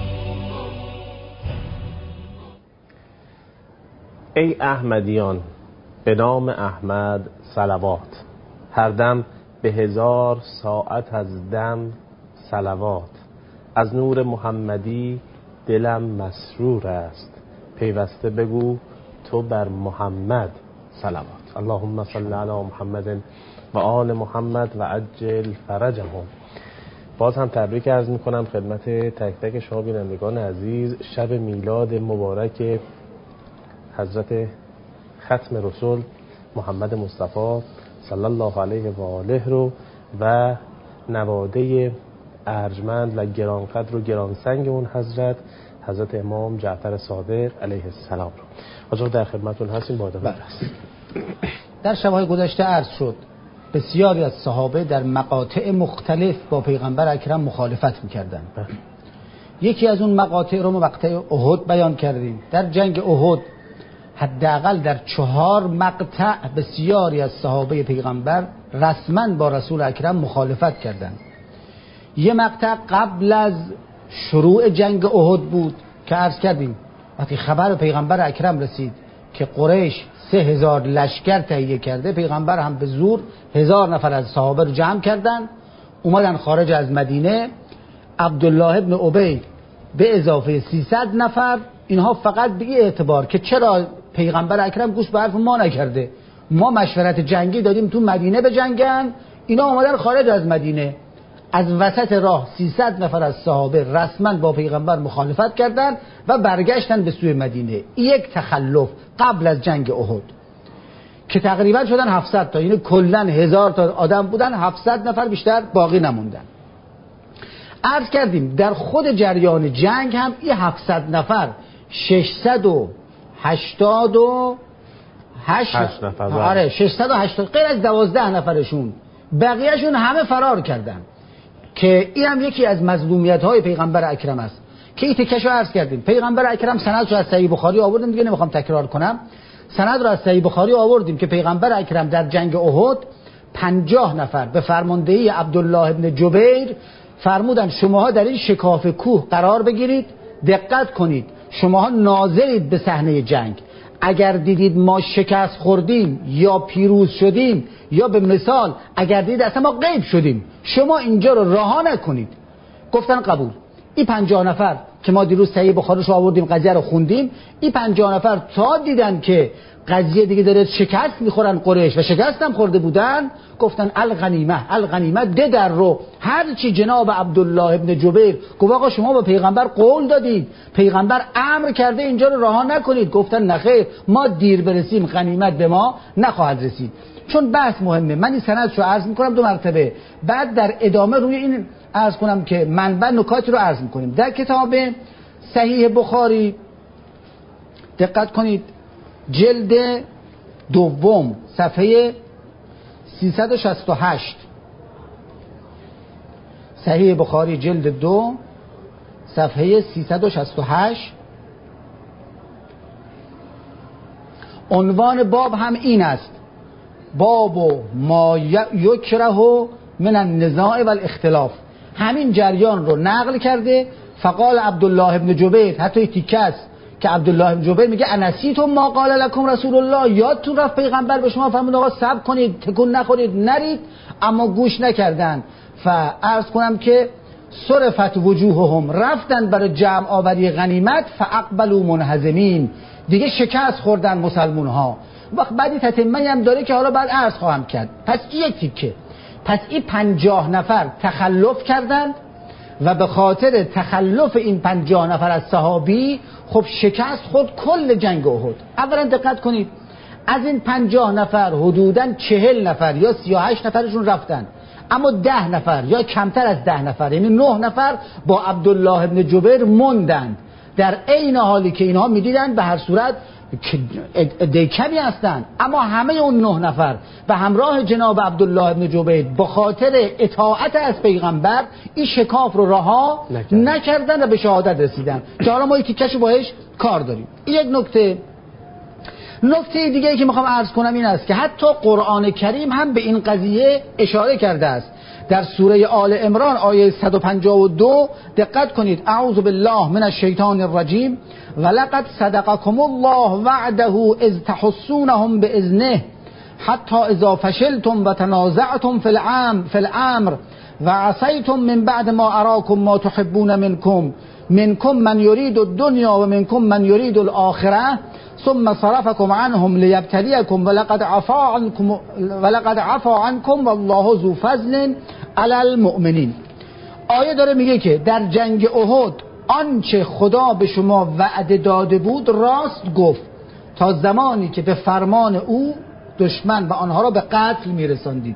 ای احمدیان، به نام احمد صلوات، هر دم به هزار ساعت از دم صلوات. از نور محمدی دلم مسرور است، پیوسته بگو تو بر محمد صلوات. اللهم صل علی محمد و آل محمد و عجل فرجهم. باز هم تبریک عرض میکنم خدمت تک تک شما بینندگان عزیز شب میلاد مبارک حضرت ختم رسول محمد مصطفی صلی الله علیه و آله رو و نواده ارجمند و گرانقدر و گرانسنگ اون حضرت حضرت امام جعفر صادق علیه السلام رو. حضور در خدمتون هستیم. با ادامه درس. در شب‌های گذشته عرض شد بسیاری از صحابه در مقاطع مختلف با پیغمبر اکرم مخالفت می‌کردند. یکی از اون مقاطع رو مقطع احد بیان کردیم. در جنگ احد حداقل در چهار مقطع بسیاری از صحابه پیغمبر رسما با رسول اکرم مخالفت کردند. یه مقطع قبل از شروع جنگ احد بود که عرض کردیم وقتی خبر پیغمبر اکرم رسید که قریش سه هزار لشکر تهیه کرده، پیغمبر هم به زور هزار نفر از صحابه رو جمع کردن، اومدن خارج از مدینه. عبدالله ابن ابی به اضافه سیصد نفر، اینها فقط به اعتبار که چرا پیغمبر اکرم گوش به حرف ما نکرده، ما مشورت جنگی دادیم تو مدینه بجنگن، اینا اومدن خارج از مدینه. از وسط راه سیصد نفر از صحابه رسما با پیغمبر مخالفت کردند و برگشتن به سوی مدینه. یک تخلف قبل از جنگ احد که تقریبا شدن هفتصد تا، یعنی کلا هزار تا آدم بودن، هفتصد نفر بیشتر باقی نموندن. عرض کردیم در خود جریان جنگ هم این هفتصد نفر ششصد و هشتاد و هشت نفر، آره ششصد و هشتاد غیر از دوازده نفرشون بقیهشون همه فرار کردن، که این هم یکی از مظلومیت های پیغمبر اکرم است که این تکشو عرض کردیم. پیغمبر اکرم سند رو از صحیح بخاری آوردیم، دیگه نمیخوام تکرار کنم. سند رو از صحیح بخاری آوردیم که پیغمبر اکرم در جنگ احد پنجاه نفر به فرماندهی عبدالله ابن جبیر فرمودن شماها در این شکاف کوه قرار بگیرید، دقت کنید، شماها ناظرید به صحنه جنگ، اگر دیدید ما شکست خوردیم یا پیروز شدیم یا به مثال اگر دیدید اصلا ما غیب شدیم، شما اینجا رو رها نکنید. گفتن قبول. این پنجاه نفر که ما دیروز صحیح بخاری رو آوردیم، قضیه رو خوندیم، این پنجاه نفر تا دیدن که قضیه دیگه داره شکست میخورن قریش و شکست هم خورده بودن، گفتن الغنیمه الغنیمه، ده در رو هر چی جناب عبدالله ابن جبیر گفت آقا شما به پیغمبر قول دادید، پیغمبر امر کرده اینجا رو رها نکنید، گفتن نخیر، ما دیر برسیم غنیمت به ما نخواهد رسید. چون بحث مهمه، من این سندشو عرض میکنم دو مرتبه، بعد در ادامه روی این عرض کنم که منبع نکاتی رو عرض میکنیم. در کتاب صحیح بخاری دقت کنید، جلد دوم صفحه سیصد و شصت و هشت، صحیح بخاری جلد دو صفحه سیصد و شصت و هشت، عنوان باب هم این است: باب ما یکره من النزاع و الاختلاف. همین جریان رو نقل کرده. فقال عبدالله ابن جبیر، حتی تیکه است که عبدالله ابن جبیر میگه انسیتم ما قال لكم رسول الله، یادتون رفت پیغمبر به شما فرمود آقا صبر کنید، تکون نخورید، نرید، اما گوش نکردن. فعرض کنم که صرفت وجوههم، رفتن برای جمع آوری غنیمت، فاقبلوا منهزمین، دیگه شکست خوردن مسلمون ها. وقت بعدی تتمه هم داره که حالا بعد عرض خواهم کرد. پس این یک تیکه، پس این پنجاه نفر تخلف کردند و به خاطر تخلف این پنجاه نفر از صحابی خب شکست خود کل جنگ احد. اولا دقت کنید، از این پنجاه نفر حدوداً چهل نفر یا سی و هشت نفرشون رفتن، اما ده نفر یا کمتر از ده نفر، یعنی نه نفر با عبدالله ابن جبیر موندند، در عین حالی که اینها میدیدن به هر صورت عده کمی هستند، اما همه اون نه نفر به همراه جناب عبدالله ابن جبیر با خاطر اطاعت از پیغمبر این شکاف رو رها نکردن, نکردن و به شهادت رسیدن که حالا ما این تیکش باهاش کار داریم. یک نکته نکته دیگه ای که میخوام عرض کنم این است که حتی قرآن کریم هم به این قضیه اشاره کرده است. در سوره آل عمران آیه صد و پنجاه و دو دقت کنید: اعوذ بالله من الشیطان الرجیم ولقد صدقكم الله وعده اذ تحسونهم باذنه حتی اذا فشلتم وتنازعتم في الامر في الامر وعصيتم من بعد ما اراكم ما تحبون منكم منكم من يريد الدنيا ومنكم من يريد الاخره ثم صرفكم عنهم ليبتليكم ولقد عفا عنكم ولقد عفا عنكم والله ذو فضل علی المؤمنین. آیه داره میگه که در جنگ احد آنچه خدا به شما وعده داده بود راست گفت، تا زمانی که به فرمان او دشمن و آنها را به قتل میرساندید،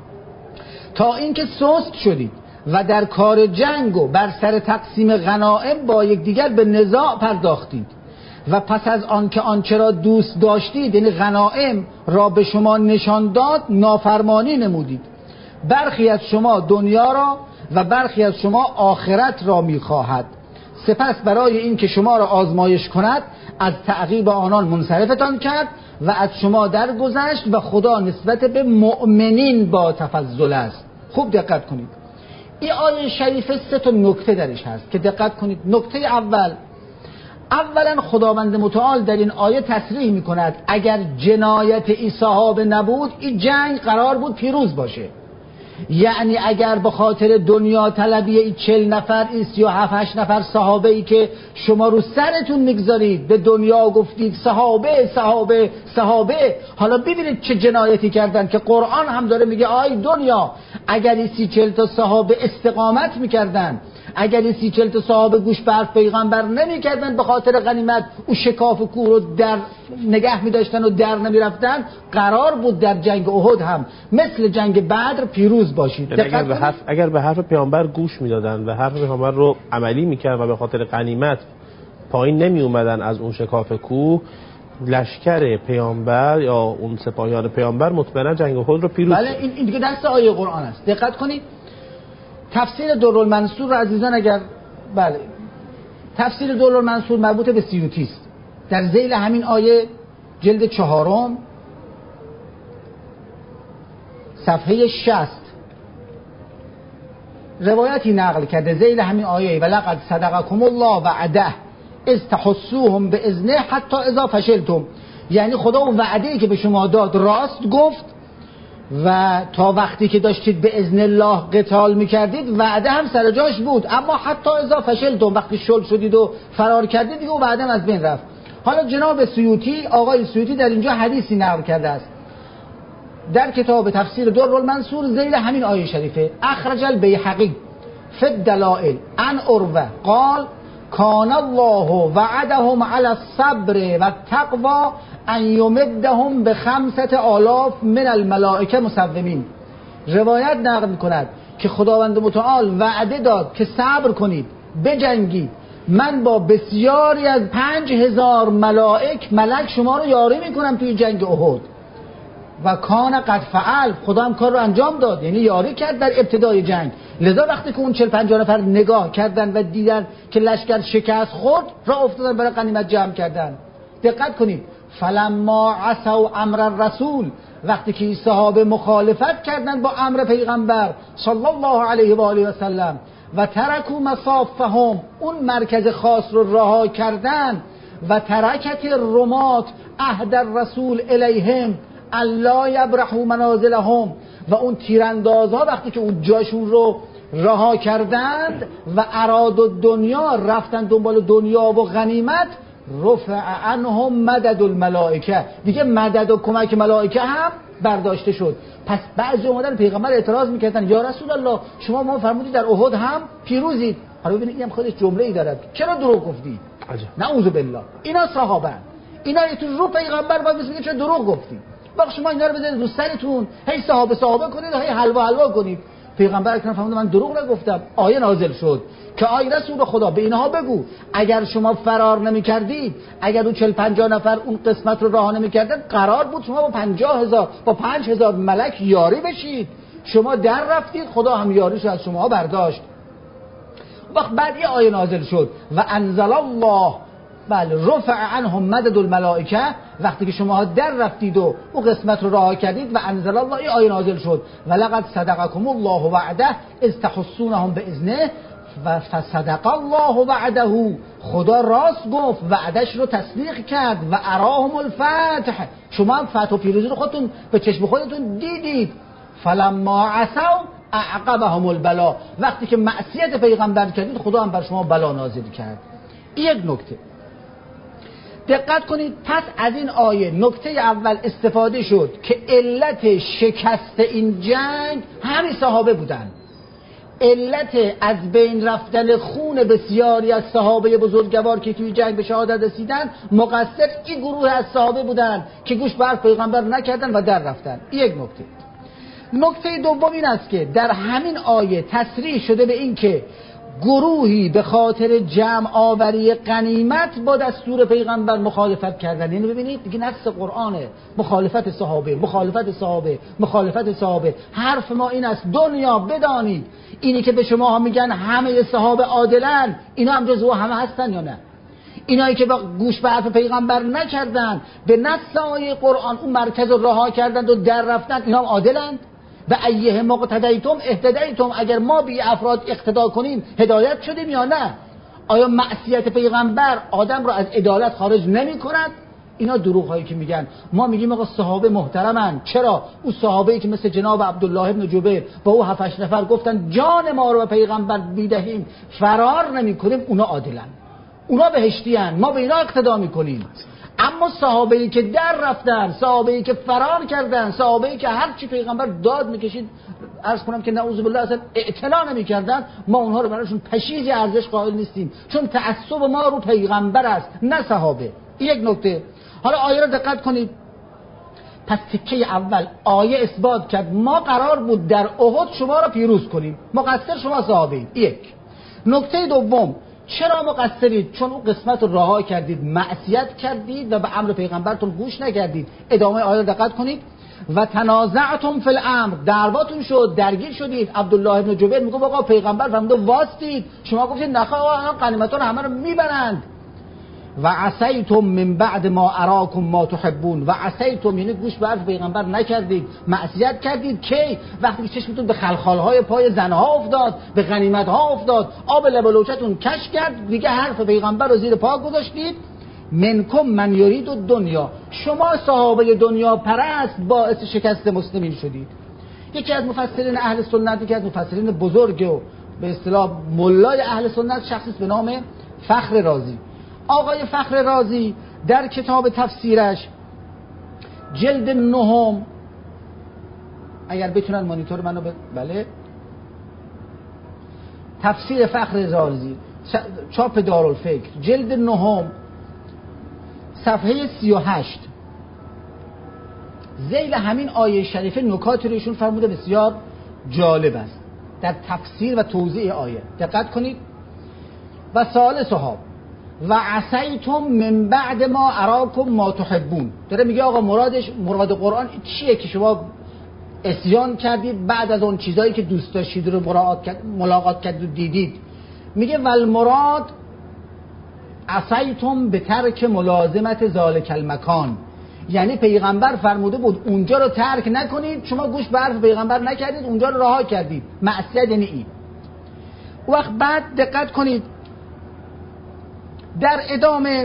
تا اینکه سست شدید و در کار جنگ و بر سر تقسیم غنایم با یکدیگر به نزاع پرداختید و پس از آن که آنچه را دوست داشتید، یعنی غنایم را به شما نشان داد، نافرمانی نمودید. برخی از شما دنیا را و برخی از شما آخرت را میخواهد، سپس برای این که شما را آزمایش کند از تعقیب آنان منصرفتان کرد و از شما درگذشت و خدا نسبت به مؤمنین با تفضل است. خوب دقت کنید، این آیه شریفه سه تا نکته درش هست که دقت کنید. نکته اول، اولا خداوند متعال در این آیه تصریح می کند اگر جنایت این صحابه نبود این جنگ قرار بود پیروز باشه. یعنی اگر به خاطر دنیا طلبی این چل نفر، این سی و هفت هشت نفر صحابه ای که شما رو سرتون میگذارید به دنیا گفتید صحابه صحابه صحابه، حالا ببینید چه جنایتی کردن که قرآن هم داره میگه آی دنیا، اگر این سی چل تا صحابه استقامت میکردن، اگر این سی چل تا صحابه گوش به حرف پیغمبر نمیکردن، به خاطر غنیمت او شکاف کوه رو در نگه میداشتن و در نمیرفتن، قرار بود در جنگ احد هم مثل جنگ بدر پیروز باشید. اگر به حرف اگر به حرف پیامبر گوش میدادن و حرف پیامبر رو عملی میکردن و به خاطر غنیمت پایین نمی اومدن از اون شکاف کوه، لشکر پیامبر یا اون سپاهیان پیامبر مطمئنا جنگ احد رو پیروز. بله، این دیگه دست آیه قرآن است. دقت کنید تفسیر درالمنصور رو عزیزان اگر بله تفسیر درالمنصور مربوط به سیوطی است، در ذیل همین آیه جلد چهارم صفحه شصت روایتی نقل کرده ذیل همین آیه ولقد صدقکم الله وعده اذ تحسوهم باذنه حتی اذا فشلتم، یعنی خدا اون وعده‌ای که به شما داد راست گفت و تا وقتی که داشتید به اذن الله قتال میکردید وعده هم سر جاش بود، اما حتی اذا فشلتم، وقتی شل شدید و فرار کردید دیگه اون وعده از بین رفت. حالا جناب سیوطی، آقای سیوطی در اینجا حدیثی نقل کرده است در کتاب تفسیر در المنصور ذیل همین آیه شریفه، اخرج البیهقی فی الدلائل عن عروه قال کان الله وعدهم علی الصبر و التقوی ان یمدهم بخمسة آلاف من الملائکه مسومین. روایت نقل میکند که خداوند متعال وعده داد که صبر کنید بجنگید، من با بسیاری از پنج هزار ملائک ملک شما رو یاری میکنم توی جنگ احد. و کان قد فعل، خدا هم کار رو انجام داد، یعنی یاری کرد در ابتدای جنگ. لذا وقتی که اون چهل پنجاه نفر نگاه کردن و دیدن که لشکر شکست خورد راه افتادن برای غنیمت جمع کردن. دقت کنید فلما عصوا امر الرسول، وقتی که صحابه مخالفت کردند با امر پیغمبر صلی الله علیه و آله و سلم و ترکوا مصافهم، اون مرکز خاص رو رها کردن و ترکت الرمات عهد الرسول الیهم الا یبرحوا منازلهم، و اون تیراندازها وقتی که اون جاشون رو رها کردند و اراد و دنیا رفتن دنبال دنیا و غنیمت، رفع عنهم مدد الملائکه، دیگه مدد و کمک ملائکه هم برداشته شد. پس بعضی اومدن پیغمبر اعتراض میکردن یا رسول الله شما ما فرمودید در احد هم پیروزید. حالا ببینید این هم خودش جمله ای دارد، چرا دروغ گفتی؟ نعوذ بالله. اینا صحابه، اینا تو رو پیغمبر باید میگه چرا دروغ گفتی؟ باشه شما اینا رو بذارید رو سرتون هی صحابه صحابه کنید هی حلوا حلوا کنید. پیغمبر اکرم فرمود من دروغ نگفتم. آیه نازل شد که آی رسول خدا به اینها بگو اگر شما فرار نمی‌کردید، اگر اون چهل پنجاه نفر اون قسمت رو رها نمی‌کردن، قرار بود شما با پنجاه هزار با پنج هزار ملک یاری بشید، شما در رفتید، خدا هم یاریش از شما برداشت. وقت بعد یه آیه نازل شد و انزل الله بله رفع عنهم مدد الملائکه، وقتی که شما در رفتید و اون قسمت رو رها کردید و انزل الله این آیه نازل شد ولقد صدقکم الله وعده اذ تحسونهم باذنه و فصدق الله وعده، خدا راست گفت وعدش رو تصدیق کرد و اراهم الفتح، شما هم فتح و پیروزی رو خودتون به چشم خودتون دیدید. فلما عصوا اعقبهم البلا، وقتی که معصیت پیغمبر کردید خدا هم بر شما بلا نازل کرد. یک نکته دقت کنید، پس از این آیه نکته اول استفاده شد که علت شکست این جنگ همین صحابه بودن، علت از بین رفتن خون بسیاری از صحابه بزرگوار که توی جنگ به شهادت رسیدن مقصر این گروه از صحابه بودن که گوش به حرف پیغمبر نکردن و در رفتن. یک نکته. نکته دوم این است که در همین آیه تصریح شده به این که گروهی به خاطر جمع آوری غنیمت با دستور پیغمبر مخالفت کردن. یعنی ببینید دیگه نص قرآنه، مخالفت صحابه مخالفت صحابه مخالفت صحابه. حرف ما این است دنیا بدانید اینی که به شما ها میگن همه صحابه عادلن، اینا هم جزو همه هستن یا نه؟ اینایی که با گوش به حرف پیغمبر نکردن، به نص آیه قرآن اون مرکز رو رها کردند و در رفتن، اینا هم عادلن؟ به ایه مقتدیتم اهتدیتم، اگر ما به افراد اقتدا کنیم هدایت شدیم یا نه؟ آیا معصیت پیغمبر آدم رو از عدالت خارج نمی کند؟ اینا دروغ هایی که میگن. ما میگیم آقا صحابه محترمن. چرا؟ اون صحابه‌ای که مثل جناب عبدالله ابن جبیر با او هفت هشت نفر گفتن جان ما رو به پیغمبر میدهیم فرار نمی کنیم، اونا عادلن، اونا بهشتی ان، ما به اینا اقتدا میکنیم. اما صحابه‌ای که در رفتن، صحابه‌ای که فرار کردن، صحابه‌ای که هر چی پیغمبر داد میکشید، عرض کنم که نعوذ بالله اصلا اعتنا نمی‌کردن، ما اونها رو براشون پشیز ارزش قائل نیستیم، چون تعصب ما رو پیغمبر است نه صحابه. یک نکته. حالا آیه رو دقت کنید. پس تکه اول آیه اثبات کرد ما قرار بود در احد شما رو پیروز کنیم، مقصر شما صحابه اید. یک. نکته دوم، چرا مقصرید؟ چون اون قسمت رو رها کردید، معصیت کردید و به امر پیغمبرتون گوش نکردید. ادامه آیه دقت کنید. و تنازعتم فی الامر، دعواتون شد، درگیر شدید. عبدالله ابن جبیر میگه آقا پیغمبر فرموده واسطید، شما گفتید نخواه الان غنیمتون همه رو میبرند. و عصیتم من بعد ما اراکم ما تحبون و عصیتم یعنی گوش به حرف پیغمبر نکردید، معصیت کردید. کی؟ وقتی که چشمتون به خلخالهای پای زنها افتاد، به غنیمتها افتاد، آب لبلوچتون کش کرد، دیگه حرف پیغمبر رو زیر پا گذاشتید. منکم من یرید الدنیا، شما صحابه دنیا پرست باعث شکست مسلمین شدید. یکی از مفسرین اهل سنت، یکی از مفسرین بزرگ و به اصطلاح ملای اهل سنت، شخصی به نام فخر رازی. آقای فخر رازی در کتاب تفسیرش جلد نهم، اگر بتونن مانیتور منو ب... بله، تفسیر فخر رازی چاپ دارالفکر جلد نهم صفحه سی و هشت، ذیل همین آیه شریفه نکاتی رو ایشون فرموده بسیار جالب است در تفسیر و توضیح آیه. دقت کنید. و سال صحاب و عصیتم من بعد ما اراکم ما تحبون، داره میگه آقا مرادش، مراد قرآن چیه که شما عصیان کردید بعد از اون چیزایی که دوست داشتید رو ملاقات کرد ملاقات کرد و دیدید. میگه والمراد عصیتم به ترک ملازمت ذالک المکان، یعنی پیغمبر فرموده بود اونجا رو ترک نکنید، شما گوش به حرف پیغمبر نکردید، اونجا رو رها کردید. معصیت یعنی این. وقت بعد دقت کنید در ادامه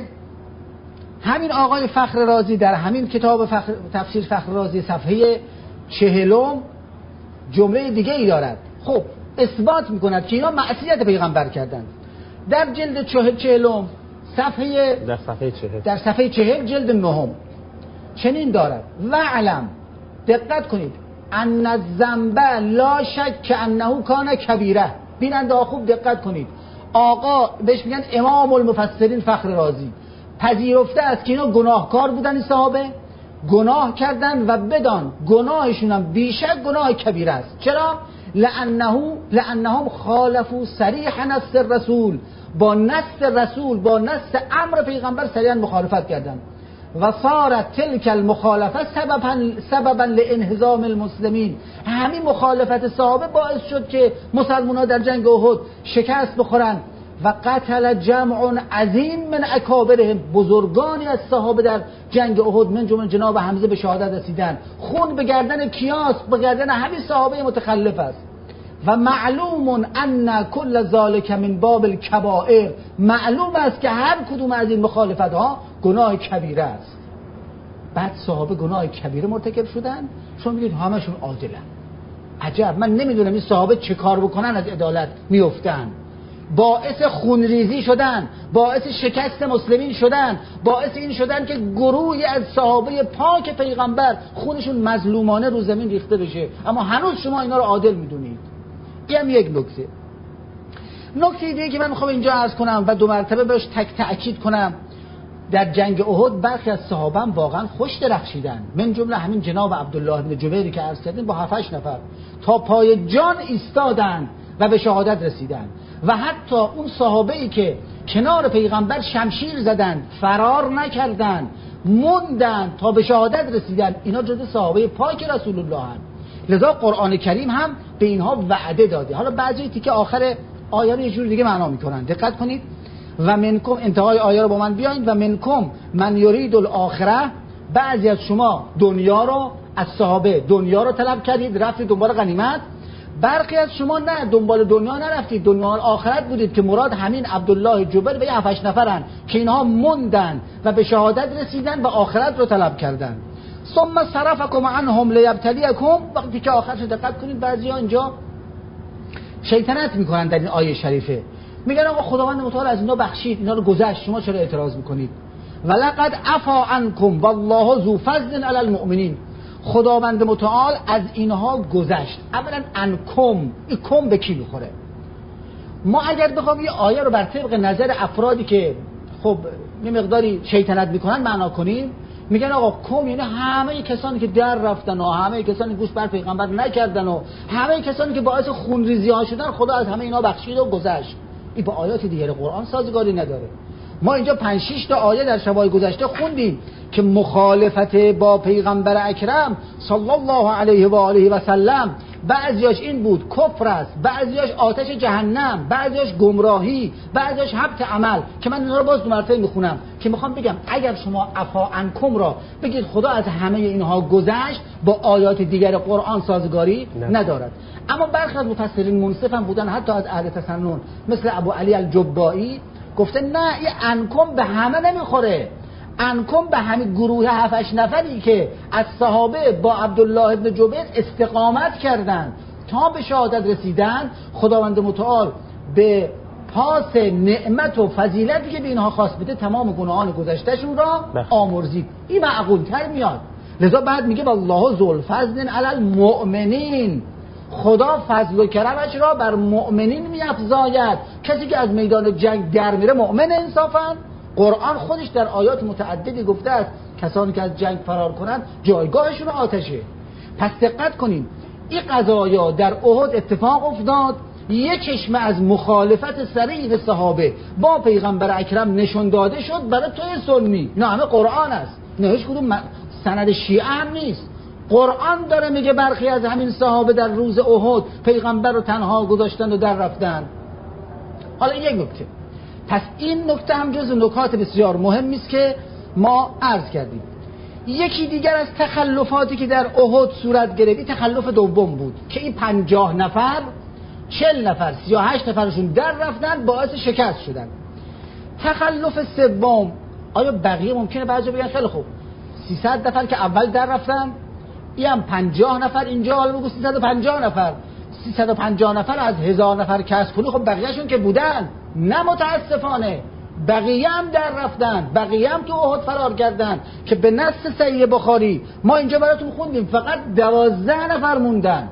همین آقای فخر رازی در همین کتاب فخر تفسیر فخر رازی صفحه چهلم جمله دیگه ای دارد. خب اثبات میکند که اینا معصیت پیغمبر کردند. در جلد چهل چهلم صفحه در صفحه چهل در صفحه چهل جلد نهم چنین دارد: و علم، دقت کنید، ان الذنب لا شک انه کان کبیره. بیننده خوب دقت کنید، آقا بهش میگن امام المفسرین فخر رازی، پذیرفته است که اینا گناهکار بودن، این صحابه گناه کردن و بدان گناهشون هم بیشک گناه کبیره است. چرا؟ لانه لانهم خالفوا صریحا نص الرسول، با نص رسول، با نص امر پیغمبر صریحا مخالفت کردن. و صارت تلک المخالفه سببا سببا لانهزام المسلمین، همین مخالفت صحابه باعث شد که مسلمان‌ها در جنگ احد شکست بخورن. و قتل جمع عظیم من اکابرهم، بزرگانی از صحابه در جنگ احد من جمله جناب حمزه به شهادت رسیدن. خون به گردن کیاس، به گردن همین صحابه متخلف است. و معلوم ان کل ذالک من باب الکبائر، معلوم است که هر کدوم از این مخالفت ها گناه کبیره است. بعد صحابه گناه کبیره مرتکب شدن، شما میگید همشون عادلن. عجب، من نمیدونم این صحابه چه کار بکنن از عدالت میافتن، باعث خونریزی شدن، باعث شکست مسلمین شدن، باعث این شدن که گروهی از صحابه پاک پیغمبر خونشون مظلومانه رو زمین ریخته بشه، اما هنوز شما اینا رو عادل میدونید. این هم یک نکته. نکته دیگه که من میخوام اینجا عرض کنم و دو مرتبه بهش تک تأکید کنم، در جنگ احد برخی از صحابه هم واقعا خوش درخشیدن، من جمله همین جناب عبدالله بن جبیری که عرض کردیم با هفت هشت نفر تا پای جان ایستادن و به شهادت رسیدن. و حتی اون صحابه ای که کنار پیغمبر شمشیر زدن، فرار نکردن، موندن تا به شهادت رسیدن، اینا جزو صحابه پاک رسول الله هستند. لذا قرآن کریم هم به اینها وعده داده. حالا بعضی تیکه آخر آیه رو یه جور دیگه معنا میکنن، دقت کنید. و منکم، انتهای آیه رو با من بیاین، و منکم من یرید الاخره، بعضی از شما دنیا رو، از صحابه دنیا رو طلب کردید، رفتید دنبال غنیمت. برخی از شما نه، دنبال دنیا نرفتید، دنیا آخرت بودید، که مراد همین عبدالله جبر و یه هفت نفرن که اینها موندن و به شهادت رسیدن و آخرت رو طلب کردن. ثم صرفکم عنهم لیبتلیکم. وقتی که آخرش دقت کنید، بعضیا اینجا شیطنت میکنن در این آیه شریفه، میگن آقا خداوند متعال از اینا بخشید، اینا رو گذشت، شما چرا اعتراض میکنید؟ ولقد عفا عنکم والله ذو فضل علی المؤمنین، خداوند متعال از اینها گذشت. اولا انکم، این کم به کی میخوره؟ ما اگر بخوام یه آیه رو بر طبق نظر افرادی که خب یه مقداری شیطنت میکنن معنا کنیم، میگن آقا کم یعنی همه کسانی که در رفتن و همه کسانی که گوش بر پیغمبر نکردن و همه کسانی که باعث خونریزی ها شدن، خدا از همه اینا بخشید و گذشت. این با آیات دیگر قرآن سازگاری نداره. ما اینجا پنج شش تا آیه در شبای گذشته خوندیم که مخالفت با پیغمبر اکرم صلی الله علیه و آله و سلم بعضیاش این بود کفر است، بعضیاش آتش جهنم، بعضیاش گمراهی، بعضیاش حبط عمل که من اینا رو باز دو مرتبه میخونم که میخوام بگم اگر شما عفا عنکم را بگید خدا از همه اینها گذشت، با آیات دیگر قرآن سازگاری نه. ندارد. اما برخی از مفسرین منصف هم بودن، حتی از اهل تسنن مثل ابو علی الجبایی گفته نه، این عنکم به همه نمیخوره، عنکم به همین گروه هفت هشت نفری که از صحابه با عبدالله ابن جبیر استقامت کردند تا به شهادت رسیدن. خداوند متعال به پاس نعمت و فضیلتی که به اینها خواست بده تمام گناهان گذشتهشون را آمرزید. این معقول تر میاد. لذا بعد میگه والله ذو الفضل علی المؤمنین، خدا فضل و کرمش را بر مؤمنین میافزاید. کسی که از میدان جنگ در میره مؤمن انصافا. قرآن خودش در آیات متعددی گفته است کسانی که از جنگ فرار کنند جایگاهشون آتشه. پس دقت کنیم این قضایا در احد اتفاق افتاد. یک چشمه از مخالفت صریح صحابه با پیغمبر اکرم نشون داده شد برای توی سنی. نه همه قرآن است، نه هیچ کدوم سند شیعه هم نیست. قرآن داره میگه برخی از همین صحابه در روز احد پیغمبر رو تنها گذاشتن و در رفتن. حالا یک نکته، پس این نکته هم جز نکات بسیار مهمی است که ما عرض کردیم. یکی دیگر از تخلفاتی که در احد صورت گرفت تخلف دوم بود که این پنجاه نفر چهل نفر سی و هشت نفرشون در رفتن باعث شکست شدن. تخلف سوم، آیا بقیه ممکنه بعضی بگن خیلی خوب سیصد نفر که اول در رفتن، این هم پنجاه نفر اینجا، حالا بگو سیصد و پنجاه نفر، سیصد و پنجاه نفر از هزار نفر کسب کنی، خب بقیهشون که بودن. نه متاسفانه بقیه هم در رفتن، بقیه هم تو احد فرار کردن که به نص صحیح بخاری ما اینجا براتون خوندیم فقط دوازده نفر موندن.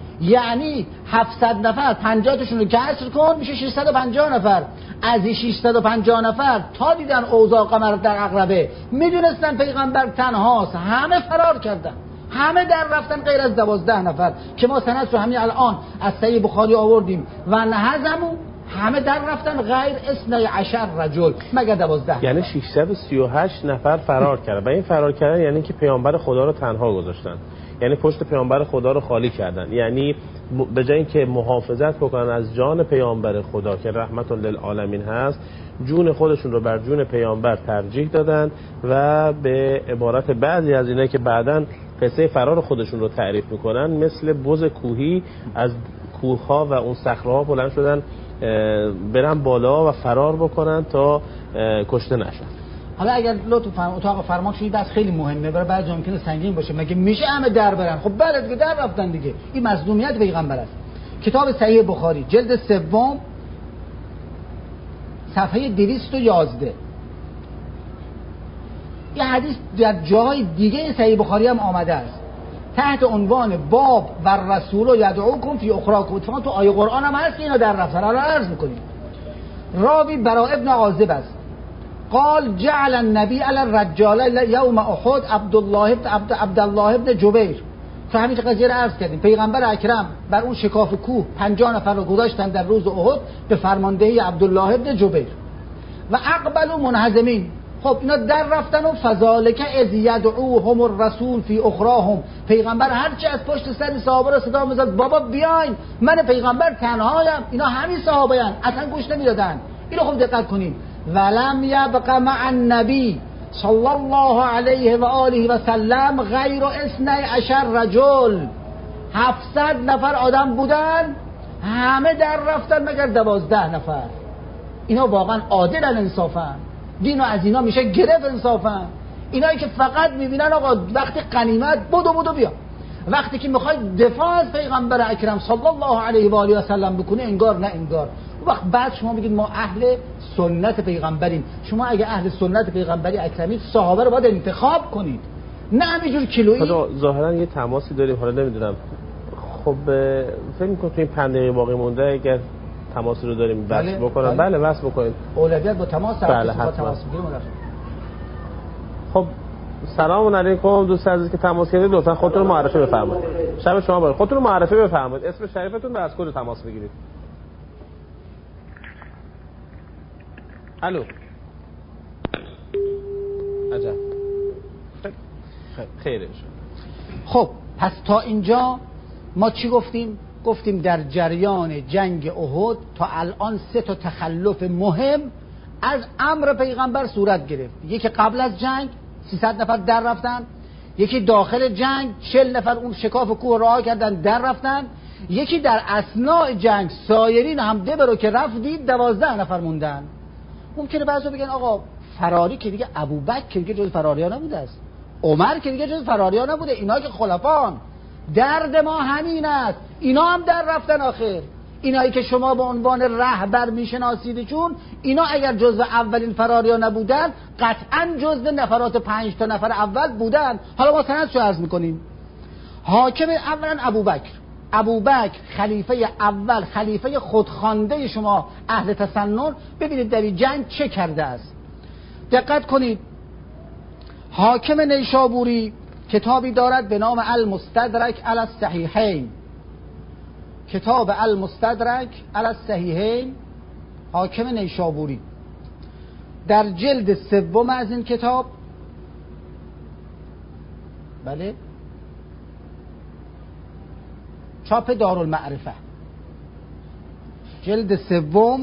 یعنی هفتصد نفر پنجاه تاشون رو کسر کن میشه ششصد و پنجاه نفر. از این ششصد و پنجاه نفر تا دیدن اوضاع قمر در عقربه میدونستن پیغمبر تنهاست، همه فرار کردن، همه در رفتن غیر از دوازده نفر که ما سند رو همین الان از صحیح بخاری آوردیم و نهزمو همه در رفتن غیر اثنی عشر رجل مگر دوازده. یعنی ششصد و سی و هشت نفر فرار کردن و این فرار کردن یعنی که پیامبر خدا رو تنها گذاشتن، یعنی پشت پیامبر خدا رو خالی کردن. یعنی به جای اینکه محافظت بکنن از جان پیامبر خدا که رحمت للعالمین هست، جون خودشون رو بر جون پیامبر ترجیح دادن و به عبارت بعضی از اینا که بعداً قصه فرار خودشون رو تعریف میکنن مثل بز کوهی از کوه‌ها و اون صخره‌ها بلند شدن برن بالا و فرار بکنن تا کشته نشن. حالا اگر لطف فرما اتاق فرمان شوید بس خیلی مهمه، برای بعضی ممکنه سنگین باشه. مگه میشه همه در برن؟ خب بله دیگه در رفتن دیگه. این مظلومیت پیغمبر است. کتاب صحیح بخاری جلد سوم صفحه دویست و یازده یه حدیث در جای دیگه صحیح بخاری هم آمده است تحت عنوان باب و رسول و یدعوکم فی اخراکم. اتفاقا تو آیه قرآن هم هست که اینا در رفتن. حالا عرض میکنیم راوی برا ابن عازب است قال جعل النبی علی الرجال یوم احد عبدالله ابن عبد عبدالله ابن جبیر. تو همین قضیه رو عرض کردیم. پیغمبر اکرم بر اون شکاف کوه پنجاه نفر رو گذاشتن در روز احد به فرماندهی عبدالله ابن جبیر و اقبلوا منهزمین. خب اینا در رفتن و فذالک اذ یدعوهم الرسول فی اخراهم. پیغمبر هرچی از پشت سر صحابه رو صدا میزد بابا بیاین من پیغمبر تنهایم. اینا همین صحابه ان اصلا گوش نمیدادن. اینو خوب دقت کنید. ولم یبق مع النبی صلی الله علیه و آله و سلم غیر اثنی عشر رجل. هفتصد نفر آدم بودن همه در رفتن مگر دوازده نفر. اینا واقعا عادلن انصافا. دینو از اینا میشه گرفت انصافا. اینایی که فقط میبینن آقا وقتی غنیمت بدو بدو بیا، وقتی که میخوای دفاع از پیغمبر اکرم صلی الله علیه و آله و سلم بکنه انگار نه انگار. وقت بعد شما بگید ما اهل سنت پیغمبریم. شما اگه اهل سنت پیغمبری اکرمید صحابه رو باید انتخاب کنید، نه همینجور کیلویی. خدا ظاهرا یه تماسی داریم، حالا نمیدونم. خب فکر می‌کنم تو این پنج دقیقه باقی مونده اگر تماسی رو داریم بس بله بکنم. بله بس بکنید. اولویت با تماس در بله با تماس بگیریم. خب سلام علیکم دوست عزیز که تماس کردید، لطفا خودتون رو معرفی بفرمایید. شب شما بخیر. خودتون رو معرفی بفرمایید، اسم شریفتون و از کجا تماس بگیرید. الو. عجب. خیره شد. خب پس تا اینجا ما چی گفتیم؟ گفتیم در جریان جنگ احد تا الان سه تا تخلف مهم از امر پیغمبر صورت گرفت. یکی قبل از جنگ سیصد نفر در رفتن، یکی داخل جنگ چهل نفر اون شکاف کوه راه کردن در رفتن، یکی در اثناء جنگ سایرین هم ده برو که رفتید دوازده نفر موندن. ممکنه بعضی بگن آقا فراری که دیگه ابوبکر که دیگه جز فراریا نبوده است، عمر که دیگه جز فراریا نبوده، اینا که خلفان. درد ما همین است، اینا هم در رفتن آخر. اینایی که شما به عنوان رهبر میشناسیدشون، اینا اگر جزو اولین فراریا نبودن قطعا جزو نفرات پنج تا نفر اول بودن. حالا ما سند شو عرض میکنیم. حاکم اولا ابوبکر ابوبکر خلیفه اول، خلیفه خودخوانده شما اهل تسنن. ببینید در این جنگ چه کرده است، دقت کنید. حاکم نیشابوری کتابی دارد به نام المستدرک علی الصحیحین، کتاب المستدرک علی الصحیحین، حاکم نیشابوری. در جلد سوم از این کتاب، بله، چاپ دارالمعرفه، جلد سوم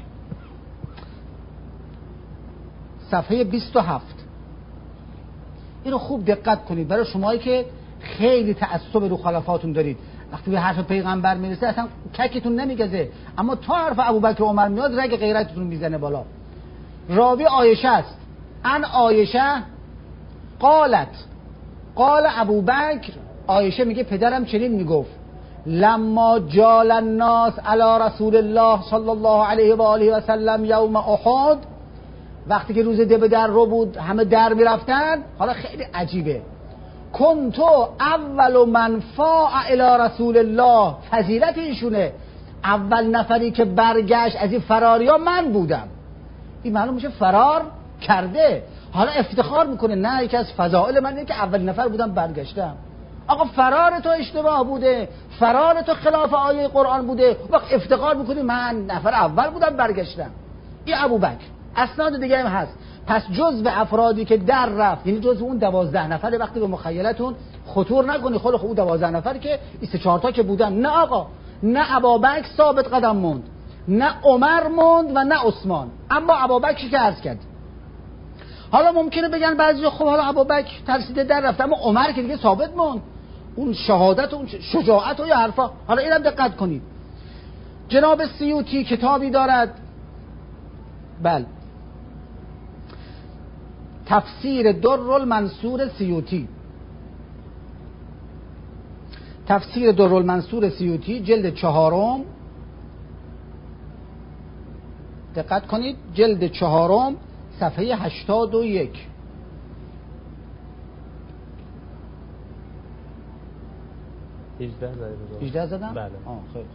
صفحه بیست و هفت. اینو خوب دقت کنید برای شمایی که خیلی تعصب رو خلفاتون دارید. وقتی به حرف پیغمبر میرسه اصلا ککتون نمیگزه، اما تا حرف ابوبکر و عمر میاد رگ غیرتتون میزنه بالا. راوی عایشه است. ان عایشه قالت قال ابوبکر، عایشه میگه پدرم چنین میگفت: لما جال الناس علی رسول الله صلی الله علیه و آله و سلم یوم احد، وقتی که روز ده به در رو بود همه در میرفتن. حالا خیلی عجیبه، کنتو اول من فاع الی رسول الله، فضیلت ایشونه، اول نفری که برگشت از این فراریا من بودم. این معلوم میشه فرار کرده، حالا افتخار میکنه نه یکی از فضائل من اینه که اول نفر بودم برگشتم. آقا فرار تو اشتباه بوده، فرار تو خلاف آیه قرآن بوده، وقت افتخار میکنی من نفر اول بودم برگشتم. این ابوبکر. اسناد دیگه هم هست. پس جزء افرادی که در رفت، یعنی جزء اون دوازده نفر، وقتی به مخیلتون خطور نکنی خود خود دوازده نفر که این سه چهار تا که بودن، نه آقا، نه ابوبکر ثابت قدم موند، نه عمر موند و نه عثمان، اما ابوبکر که عرض کرد. حالا ممکنه بگن بعضی خب حالا ابوبکر ترسیده در رفت، اما عمر که دیگه ثابت موند، اون شهادت و اون شجاعت و یا حرفا. حالا اینم دقت کنید. جناب سیوطی کتابی دارد، بله، تفسیر در المنصور سیوطی، تفسیر در المنصور سیوطی جلد چهارم، دقت کنید، جلد چهارم صفحه هشتاد و یک. هجده زدم؟ بله. آه خیلی.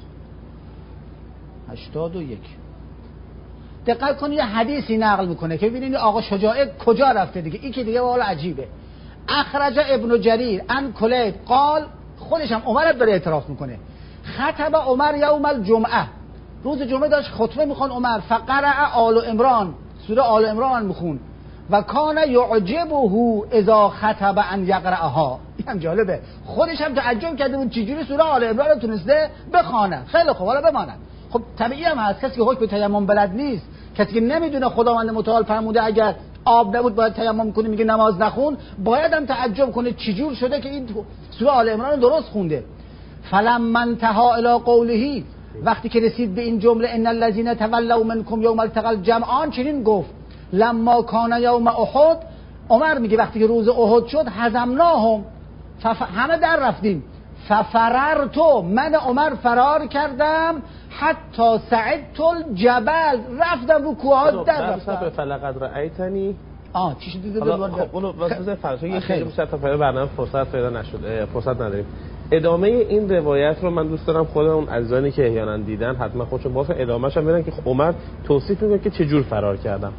هشتاد و یک. دقت کنید یه حدیثی نقل میکنه که ببینید آقا شجاعه کجا رفته دیگه. این که دیگه والا عجیبه. اخرج ابن جریر ان کلیب قال، خودش هم عمر داره اعتراف میکنه، خطب عمر یوم الجمعه، روز جمعه داشت خطبه میخوان عمر، فقرأ آل عمران، سوره آل عمران میخون، و کان یعجبه اذا خطب ان یقرأها. این هم جالبه، خودش هم تعجب کرده بود چجوری سوره آل عمران رو تونسته بخونه. خیلی خوب، حالا بماند. خب طبیعی هم هست کسی که حکم تیمم بلد نیست، کسی که نمیدونه خداوند متعال فرموده اگر آب نبود باید تیمم کنی، میگه نماز نخون، باید هم تعجب کنه چجور شده که این سوره آل عمران رو درست خونده. فلما انتهى الی قوله، وقتی که رسید به این جمله ان الذين تولوا منكم يوم التقى الجمعان، چنین گفت: لما کان یوم احد، عمر میگه وقتی که روز احد شد، هزمناهم، فف... همه در رفتیم، ففررتو، من عمر فرار کردم، حتی صعدت الجبل، رفتم رو کوه در رفتم. فلقد رأیتنی، آه چی شد دیده دوباره؟ خب اونو واسه فرض یه خیلی بیشتر تا پای برنامه فرصت پیدا نشد، فرصت نداریم. ادامه این روایت رو من دوست دارم خود اون عزیزانی که احیانا دیدن حتما خودشون واسه ادامه‌ش هم ببینن که عمر توصیف میکنه که چه جور فرار کردم.